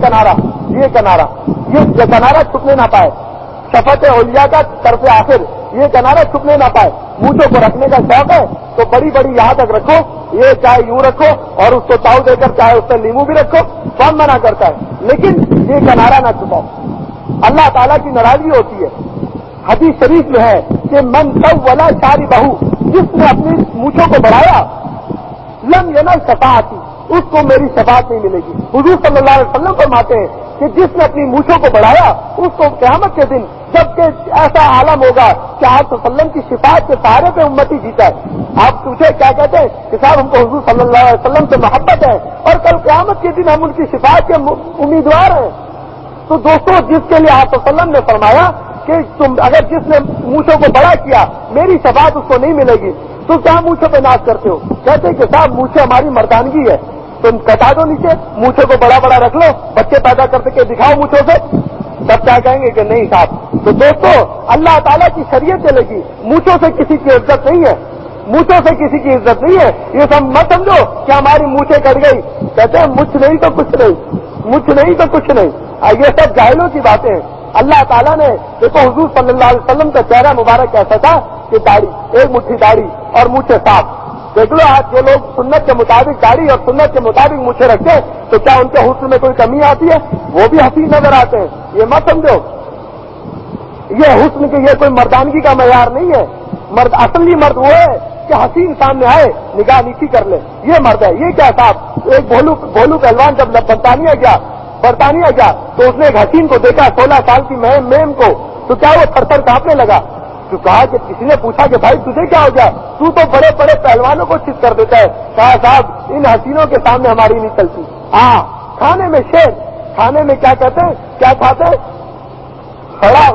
S1: کنارہ چھپنے نہ پائے، شفقت اولیاء کا طرف آخر یہ کنارہ چھپنے نہ پائے۔ مونچھوں کو رکھنے کا شوق ہے تو بڑی یہاں تک رکھو، یہ چاہے یوں رکھو اور اس کو تاؤ دے کر چاہے اس سے لیمو بھی رکھو، کون منع کرتا ہے؟ لیکن یہ کنارہ نہ چھپاؤ، اللہ تعالیٰ کی ناراضگی ہوتی ہے۔ حدیث شریف میں ہے کہ من طول شاری بہو، جس نے اپنی مونچھوں کو بڑھایا، لم ینل شفاعتی، اس کو میری شفاعت نہیں ملے گی۔ حضور صلی اللہ علیہ وسلم فرماتے ہیں کہ جس نے اپنی مونچھوں کو بڑھایا اس کو قیامت کے دن جبکہ ایسا عالم ہوگا کہ آپ صلی اللہ علیہ وسلم کی شفاعت کے سہارے پہ امتی جیتا ہے۔ آپ پوچھے کیا کہتے ہیں کہ صاحب ہم کو حضور صلی اللہ علیہ وسلم سے محبت ہے اور کل قیامت کے دن ہم ان کی شفاعت کے امیدوار ہیں۔ تو دوستوں، جس کے لیے آپ صلی اللہ علیہ وسلم نے فرمایا کہ تم اگر جس نے مونچھوں کو بڑا کیا میری شفاعت اس کو نہیں ملے گی، تو کیا مونچھوں پہ ناز کرتے ہو؟ کہتے کہ صاحب مونچھیں ہماری مردانگی ہے، تم کٹا دو نیچے، مونچھوں کو بڑا رکھ لو، بچے پیدا کرتے کہ دکھاؤ مونچھوں سے، تب کیا کہیں گے کہ نہیں صاحب۔ تو دوستو، اللہ تعالیٰ کی شریعت چلے گی، مونچھوں سے کسی کی عزت نہیں ہے، مونچھوں سے کسی کی عزت نہیں ہے۔ یہ سب مت سمجھو کہ ہماری مونچھیں کٹ گئی، کہتے ہیں مجھ نہیں تو کچھ نہیں، یہ سب جاہلوں کی باتیں ہیں۔ اللہ تعالیٰ نے دیکھو حضور صلی اللہ علیہ وسلم کا چہرہ مبارک ایسا تھا کہ داڑھی، ایک مٹھی داڑھی اور مونچھیں صاف۔ دیکھ لو آج جو لوگ سنت کے مطابق داڑھی اور سنت کے مطابق مونچھیں رکھتے ہیں تو کیا ان کے حسن میں کوئی کمی آتی ہے؟ وہ بھی حسین نظر آتے ہیں۔ یہ مت سمجھو یہ حسن کے، یہ کوئی مردانگی کا معیار نہیں ہے۔ اصلی مرد وہ ہے کہ حسین سامنے آئے نگاہ نیچی کر لے، یہ مرد ہے۔ یہ کیا صاحب، ایک بھولو پہلوان جب برطانیہ گیا تو اس نے ایک حسین کو دیکھا 16 سال کی میم کو، تو کیا وہ تھر کانپنے لگا؟ تو کہا کہ کسی نے پوچھا کہ بھائی تجھے کیا ہو گیا، تو بڑے پہلوانوں کو چت کر دیتا ہے۔ کہا صاحب ان حسینوں کے سامنے ہماری نہیں چلتی۔ ہاں، کھانے میں شیر، کھانے میں کیا کہتے ہیں، کیا کھاتے ہیں؟ کھڑا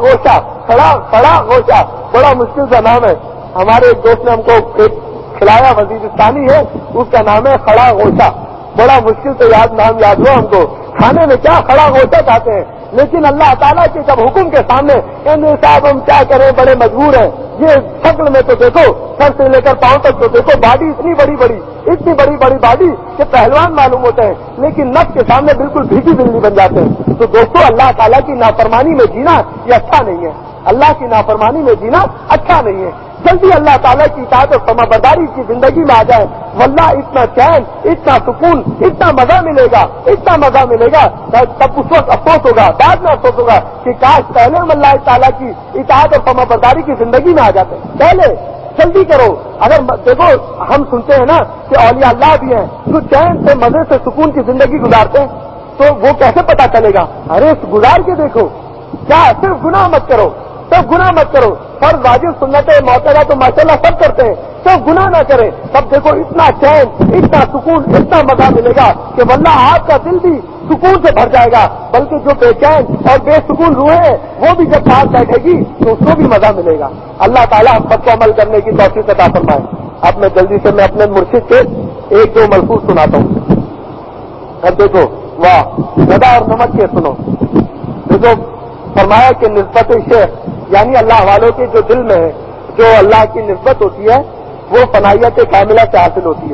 S1: گوشہ، بڑا مشکل سا نام ہے۔ ہمارے ایک دوست نے ہم کو ایک کھلایا، وزیرستانی ہے، اس کا نام ہے کھڑا گوشہ، بڑا مشکل سے نام یاد ہوا ہم کو۔ کھانے میں کیا کھڑا گوشہ کھاتے ہیں، لیکن اللہ تعالیٰ کے جب حکم کے سامنے کہنے صاحب ہم کیا کریں، بڑے مجبور ہیں۔ یہ شکل میں تو دیکھو، سر سے لے کر پاؤں تک تو دیکھو، باڈی اتنی بڑی باڈی کہ پہلوان معلوم ہوتے ہیں، لیکن نفس کے سامنے بالکل بھیگی بلی بن جاتے ہیں۔ تو دوستو، اللہ تعالیٰ کی نافرمانی میں جینا یہ اچھا نہیں ہے، اللہ کی نافرمانی میں جینا اچھا نہیں ہے۔ جلدی اللہ تعالیٰ کی اطاعت اور فرمانبرداری کی زندگی میں آ جائے، واللہ اتنا چین، اتنا سکون، اتنا مزہ ملے گا، تب اس وقت افسوس ہوگا، بعد میں افسوس ہوگا کہ کاش پہلے ہم اللہ تعالیٰ کی اطاعت اور فرمانبرداری کی زندگی میں آ جاتے ہیں۔ پہلے جلدی کرو۔ اگر دیکھو ہم سنتے ہیں نا کہ اولیاء اللہ بھی ہیں جو چین سے، مزے سے، سکون کی زندگی گزارتے ہیں، تو وہ کیسے پتا چلے گا؟ ارے گزار کے دیکھو، کیا صرف گناہ مت کرو، فرض واجب سنت معتبرہ تو ماشاءاللہ سب کرتے ہیں، تو گناہ نہ کریں، تب دیکھو اتنا چین، اتنا سکون، اتنا مزہ ملے گا کہ واللہ آپ کا دل بھی سکون سے بھر جائے گا، بلکہ جو بے چین اور بے سکون روح ہے وہ بھی جب ساتھ بیٹھے گی تو اس کو بھی مزہ ملے گا۔ اللہ تعالیٰ ہم سب کو عمل کرنے کی توفیق عطا فرمائے۔ اب میں جلدی سے میں اپنے مرشد کے ایک دو ملفوظ سناتا ہوں۔ اب دیکھو، واہ، گدا اور نمک کے سنو۔ دیکھو فرمایا کہ نسبت شیخ یعنی اللہ والوں کے جو دل میں ہے، جو اللہ کی نسبت ہوتی ہے وہ فنائیت کاملہ سے حاصل ہوتی ہے۔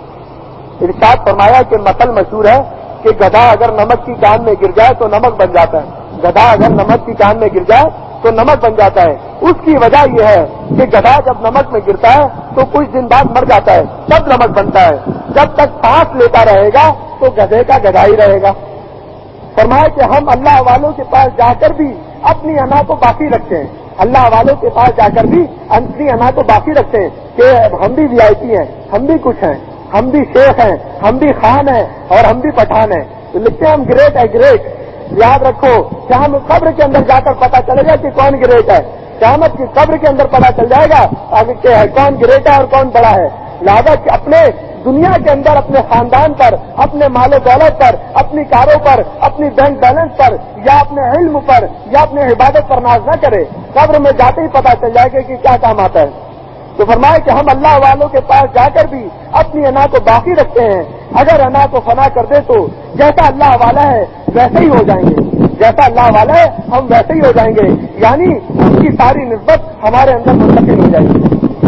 S1: ارشاد فرمایا کہ مثل مشہور ہے کہ گدھا اگر نمک کی کان میں گر جائے تو نمک بن جاتا ہے، گدھا اگر نمک کی کان میں گر جائے تو نمک بن جاتا ہے۔ اس کی وجہ یہ ہے کہ گدھا جب نمک میں گرتا ہے تو کچھ دن بعد مر جاتا ہے، تب نمک بنتا ہے۔ جب تک سانس لیتا رہے گا تو گدھے کا گدھا ہی رہے گا۔ فرمایا کہ ہم اللہ والوں کے پاس جا کر بھی اپنی انا کو باقی رکھتے ہیں، اللہ والوں کے پاس جا کر بھی اپنی انا کو باقی رکھتے ہیں کہ ہم بھی وی آئی پی ہیں، ہم بھی کچھ ہیں، ہم بھی شیخ ہیں، ہم بھی خان ہیں اور ہم بھی پٹھان ہیں۔ تو لکھتے ہیں ہم گریٹ ہے، گریٹ۔ یاد رکھو کہ ہم قبر کے اندر جا کر پتا چلے گا کہ کون گریٹ ہے، قیامت کی قبر کے اندر پتا چل جائے گا کہ کون گریٹ ہے اور کون بڑا ہے۔ لہذا کہ اپنے دنیا کے اندر اپنے خاندان پر، اپنے مال و دولت پر، اپنی کاروں پر، اپنی بینک بیلنس پر یا اپنے علم پر یا اپنے عبادت پر ناز نہ کرے، قبر میں جاتے ہی پتا چل جائے گا کہ کیا کام آتا ہے۔ تو فرمایا کہ ہم اللہ والوں کے پاس جا کر بھی اپنی انا کو باقی رکھتے ہیں، اگر انا کو فنا کر دے تو جیسا اللہ والا ہے ویسے ہی ہو جائیں گے، جیسا اللہ والا ہے ہم ویسے ہی ہو جائیں گے، یعنی اس کی ساری نسبت ہمارے اندر منتقل ہو جائے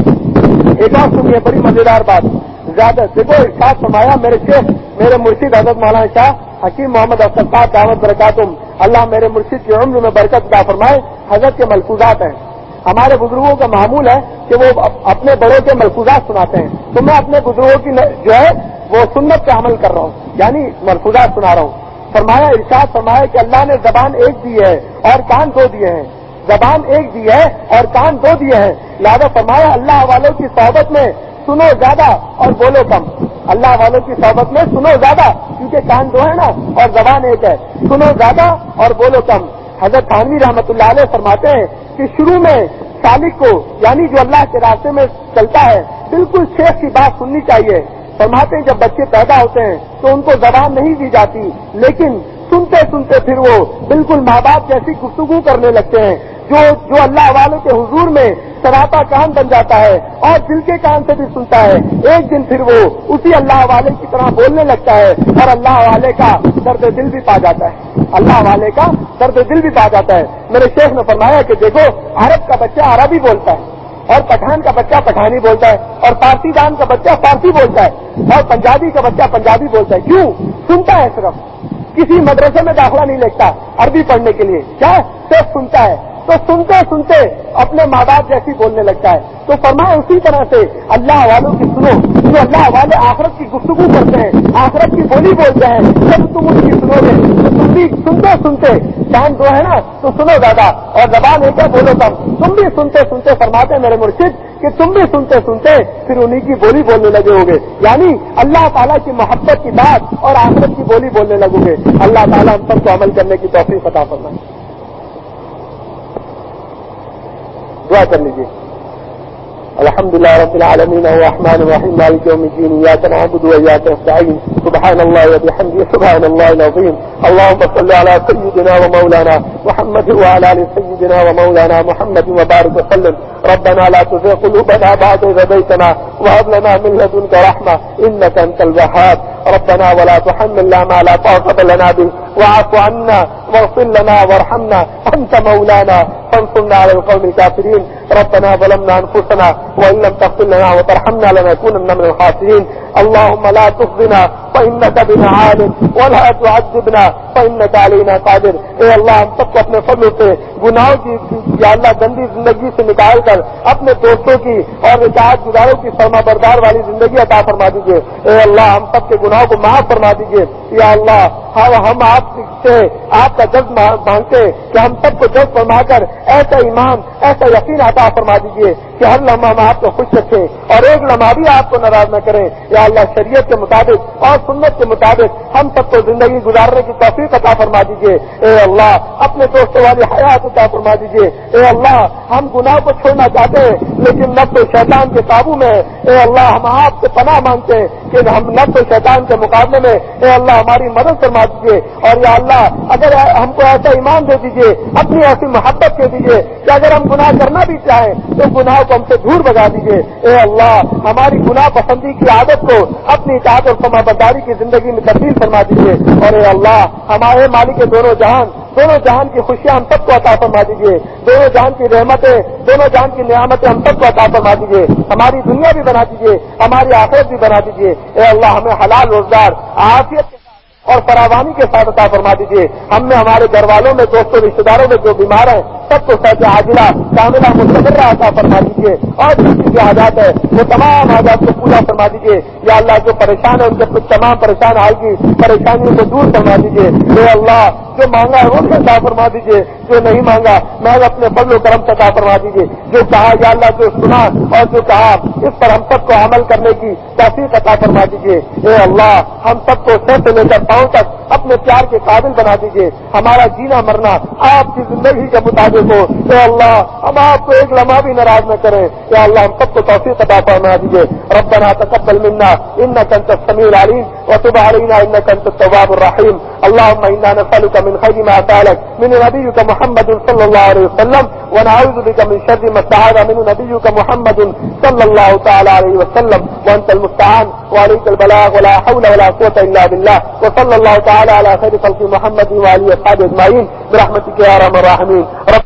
S1: گی۔ ایک اور سنیے بڑی مزیدار بات، زیادہ دیکھو ارشاد فرمایا میرے شیخ میرے مرشد حضرت مولانا شاہ حکیم محمد افضل صاحب دعوت برکاتہم، اللہ میرے مرشد کی عمر میں برکت عطا فرمائے، حضرت کے ملفوظات ہیں۔ ہمارے بزرگوں کا معمول ہے کہ وہ اپنے بڑوں کے ملفوظات سناتے ہیں، تو میں اپنے بزرگوں کی جو ہے وہ سنت پہ عمل کر رہا ہوں، یعنی ملفوظات سنا رہا ہوں۔ فرمایا ارشاد فرمایا کہ اللہ نے زبان ایک دی ہے اور کان دو دیے ہیں، زبان ایک دی ہے اور کان دو دیے ہیں، لہذا فرمایا اللہ والوں کی صحبت میں سنو زیادہ اور بولو کم، اللہ والوں کی صحبت میں سنو زیادہ کیونکہ کان دو ہے نا اور زبان ایک ہے، سنو زیادہ اور بولو کم۔ حضرت تھانوی رحمۃ اللہ علیہ فرماتے ہیں کہ شروع میں سالک کو یعنی جو اللہ کے راستے میں چلتا ہے بالکل شیخ کی بات سننی چاہیے۔ فرماتے ہیں جب بچے پیدا ہوتے ہیں تو ان کو زبان نہیں دی جاتی، لیکن سنتے سنتے پھر وہ بالکل ماں باپ جیسی گفتگو کرنے لگتے ہیں، جو اللہ والوں کے حضور میں سراپا کان بن جاتا ہے اور دل کے کان سے بھی سنتا ہے، ایک دن پھر وہ اسی اللہ والے کی طرح بولنے لگتا ہے اور اللہ والے کا درد دل بھی پا جاتا ہے، اللہ والے کا درد دل بھی پا جاتا ہے۔ میرے شیخ نے فرمایا کہ دیکھو عرب کا بچہ عربی بولتا ہے اور پٹھان کا بچہ پٹھانی بولتا ہے اور فارسی دان کا بچہ فارسی بولتا ہے اور پنجابی کا بچہ پنجابی بولتا ہے، کیوں؟ سنتا ہے، صرف کسی مدرسے میں داخلہ نہیں لیتا عربی پڑھنے کے لیے، کیا صرف سنتا ہے، تو سنتے سنتے اپنے ماں باپ جیسی بولنے لگتا ہے۔ تو فرمایا اسی طرح سے اللہ والوں کی سنو، جو اللہ والے آخرت کی گفتگو کرتے ہیں، آخرت کی بولی بولتے ہیں، جب تم ان کی سنو گے تو تم بھی سنتے سنتے، کان دو ہے نا تو سنو زیادہ اور زبان ایک ہے بولو کم، تم بھی سنتے سنتے فرماتے ہیں میرے مرشد کہ تم بھی سنتے سنتے پھر انہی کی بولی بولنے لگے ہوگے، یعنی اللہ تعالیٰ کی محبت کی بات اور آخرت کی بولی بولنے لگو گے۔ اللہ تعالیٰ ہم سب کو عمل کرنے کی توفیق عطا فرمائے۔ دعا کر لیجیے۔ الحمدللہ رب العالمین الرحمن الرحیم مالک یوم الدین ایاک نعبد و ایاک نستعین سبحان اللہ وبحمدہ سبحان اللہ العظیم اللهم صل على سيدنا ومولانا محمد وعلى آل سيدنا ومولانا محمد وبارك وسلم ربنا لا تزغ قلوبنا بعد إذ هديتنا وهب لنا من لدنك رحمة إنك أنت الوهاب ربنا ولا تحملنا ما لا طاقة لنا به واعف عنا واغفر لنا وارحمنا أنت مولانا فانصرنا على القوم الكافرين ربنا ظلمنا أنفسنا وإن لم تغفر لنا وترحمنا لنكونن من الخاسرين اللهم لا تخزنا فإنك بنا عالم ولا تعذبنا فإنك علينا قادر۔ اے اللہ ہم سب کو اپنے فضل سے گناہوں کی یا اللہ گندی زندگی سے نکال کر اپنے دوستوں کی اور اطاعت گزاروں کی فرما بردار والی زندگی عطا فرما دیجیے۔ اے اللہ ہم سب کے گناہوں کو معاف فرما دیجیے۔ یا اللہ ہم آپ سے آپ کا جذب مانگتے کہ ہم سب کو جذب فرما کر ایسا ایمان ایسا یقین عطا فرما دیجیے کہ ہر لمحہ ہم آپ کو خوش رکھیں اور ایک لمحہ بھی آپ کو ناراض نہ کریں. یا اللہ شریعت کے مطابق اور سنت کے مطابق ہم سب کو زندگی گزارنے کی توفیق عطا فرما دیجیے. اے اللہ اپنے دوستوں والی حیات عطا فرما دیجیے. اے اللہ ہم گناہ کو چھوڑنا چاہتے ہیں لیکن نفس و شیطان کے قابو میں. اے اللہ ہم آپ سے پناہ مانگتے ہیں کہ ہم نفس و شیطان کے مقابلے میں اے اللہ ہماری مدد فرما دیجیے. اور یا اللہ اگر ہم کو ایسا ایمان دے دیجیے, اپنی ایسی محبت دے دیجیے کہ اگر ہم گناہ کرنا بھی چاہیں تو گناہ کو ہم سے دور بھگا دیجیے. اے اللہ ہماری گناہ پسندی کی عادت کو اپنی اطاعت اور فرمانبرداری کی زندگی میں تبدیل فرما دیجیے. اور اے اللہ ہمارے مالک دونوں جہان کی خوشیاں ہم سب کو عطا فرما دیجیے. دونوں جہان کی رحمتیں, دونوں جہان کی نعمتیں ہم سب کو عطا فرما دیجیے. ہماری دنیا بھی بنا دیجیے, ہماری آخرت بھی بنا دیجیے. اے اللہ ہمیں حلال روزگار عافیت اور فراوانی کے ساتھ عطا فرما دیجیے. ہم نے ہمارے گھر والوں میں, دوستوں, رشتے داروں میں جو بیمار ہیں سب کو صحت عاجلہ کاملہ مستقرہ عطا فرما دیجیے. اور جن کی حاجات ہے وہ تمام حاجات کو پورا فرما دیجیے. یا اللہ جو پریشان ہے ان کے تمام پریشان حال کی پریشانیوں کو دور فرما دیجیے. اے اللہ جو مانگا ہے وہ بھی عطا فرما دیجیے, جو نہیں مانگا میں اپنے فضل و کرم سے عطا فرما دیجیے. جو کہا یا اللہ جو سنا اور جو کہا اس پر ہم سب کو عمل کرنے کی توفیق عطا فرما دیجیے. اے اللہ ہم سب کو سر سے لے کر پاؤں تک اپنے پیار کے قابل بنا دیجیے. ہمارا جینا مرنا آپ کی زندگی کے مطابق ہو. اے اللہ ہم آپ کو ایک لمحہ بھی ناراض نہ کریں. یا اللہ ہم سب کو توفیق عطا فرما دیجیے. ربنا تقبل منا انك انت السميع العليم وتب علينا انك انت التواب الرحيم. اللهم انا نسالك من خير ما سالك من نبيك محمد صلى الله عليه وسلم ونعوذ بك من شر ما استعاذ منه نبيك محمد صلى الله تعالى عليه وسلم وانت المستعان وعليك البلاغ ولا حول ولا قوة الا بالله. وصلى الله تعالى على خير خلق محمد وعلى اله وصحبه اجمعين برحمتك يا ارحم الراحمين.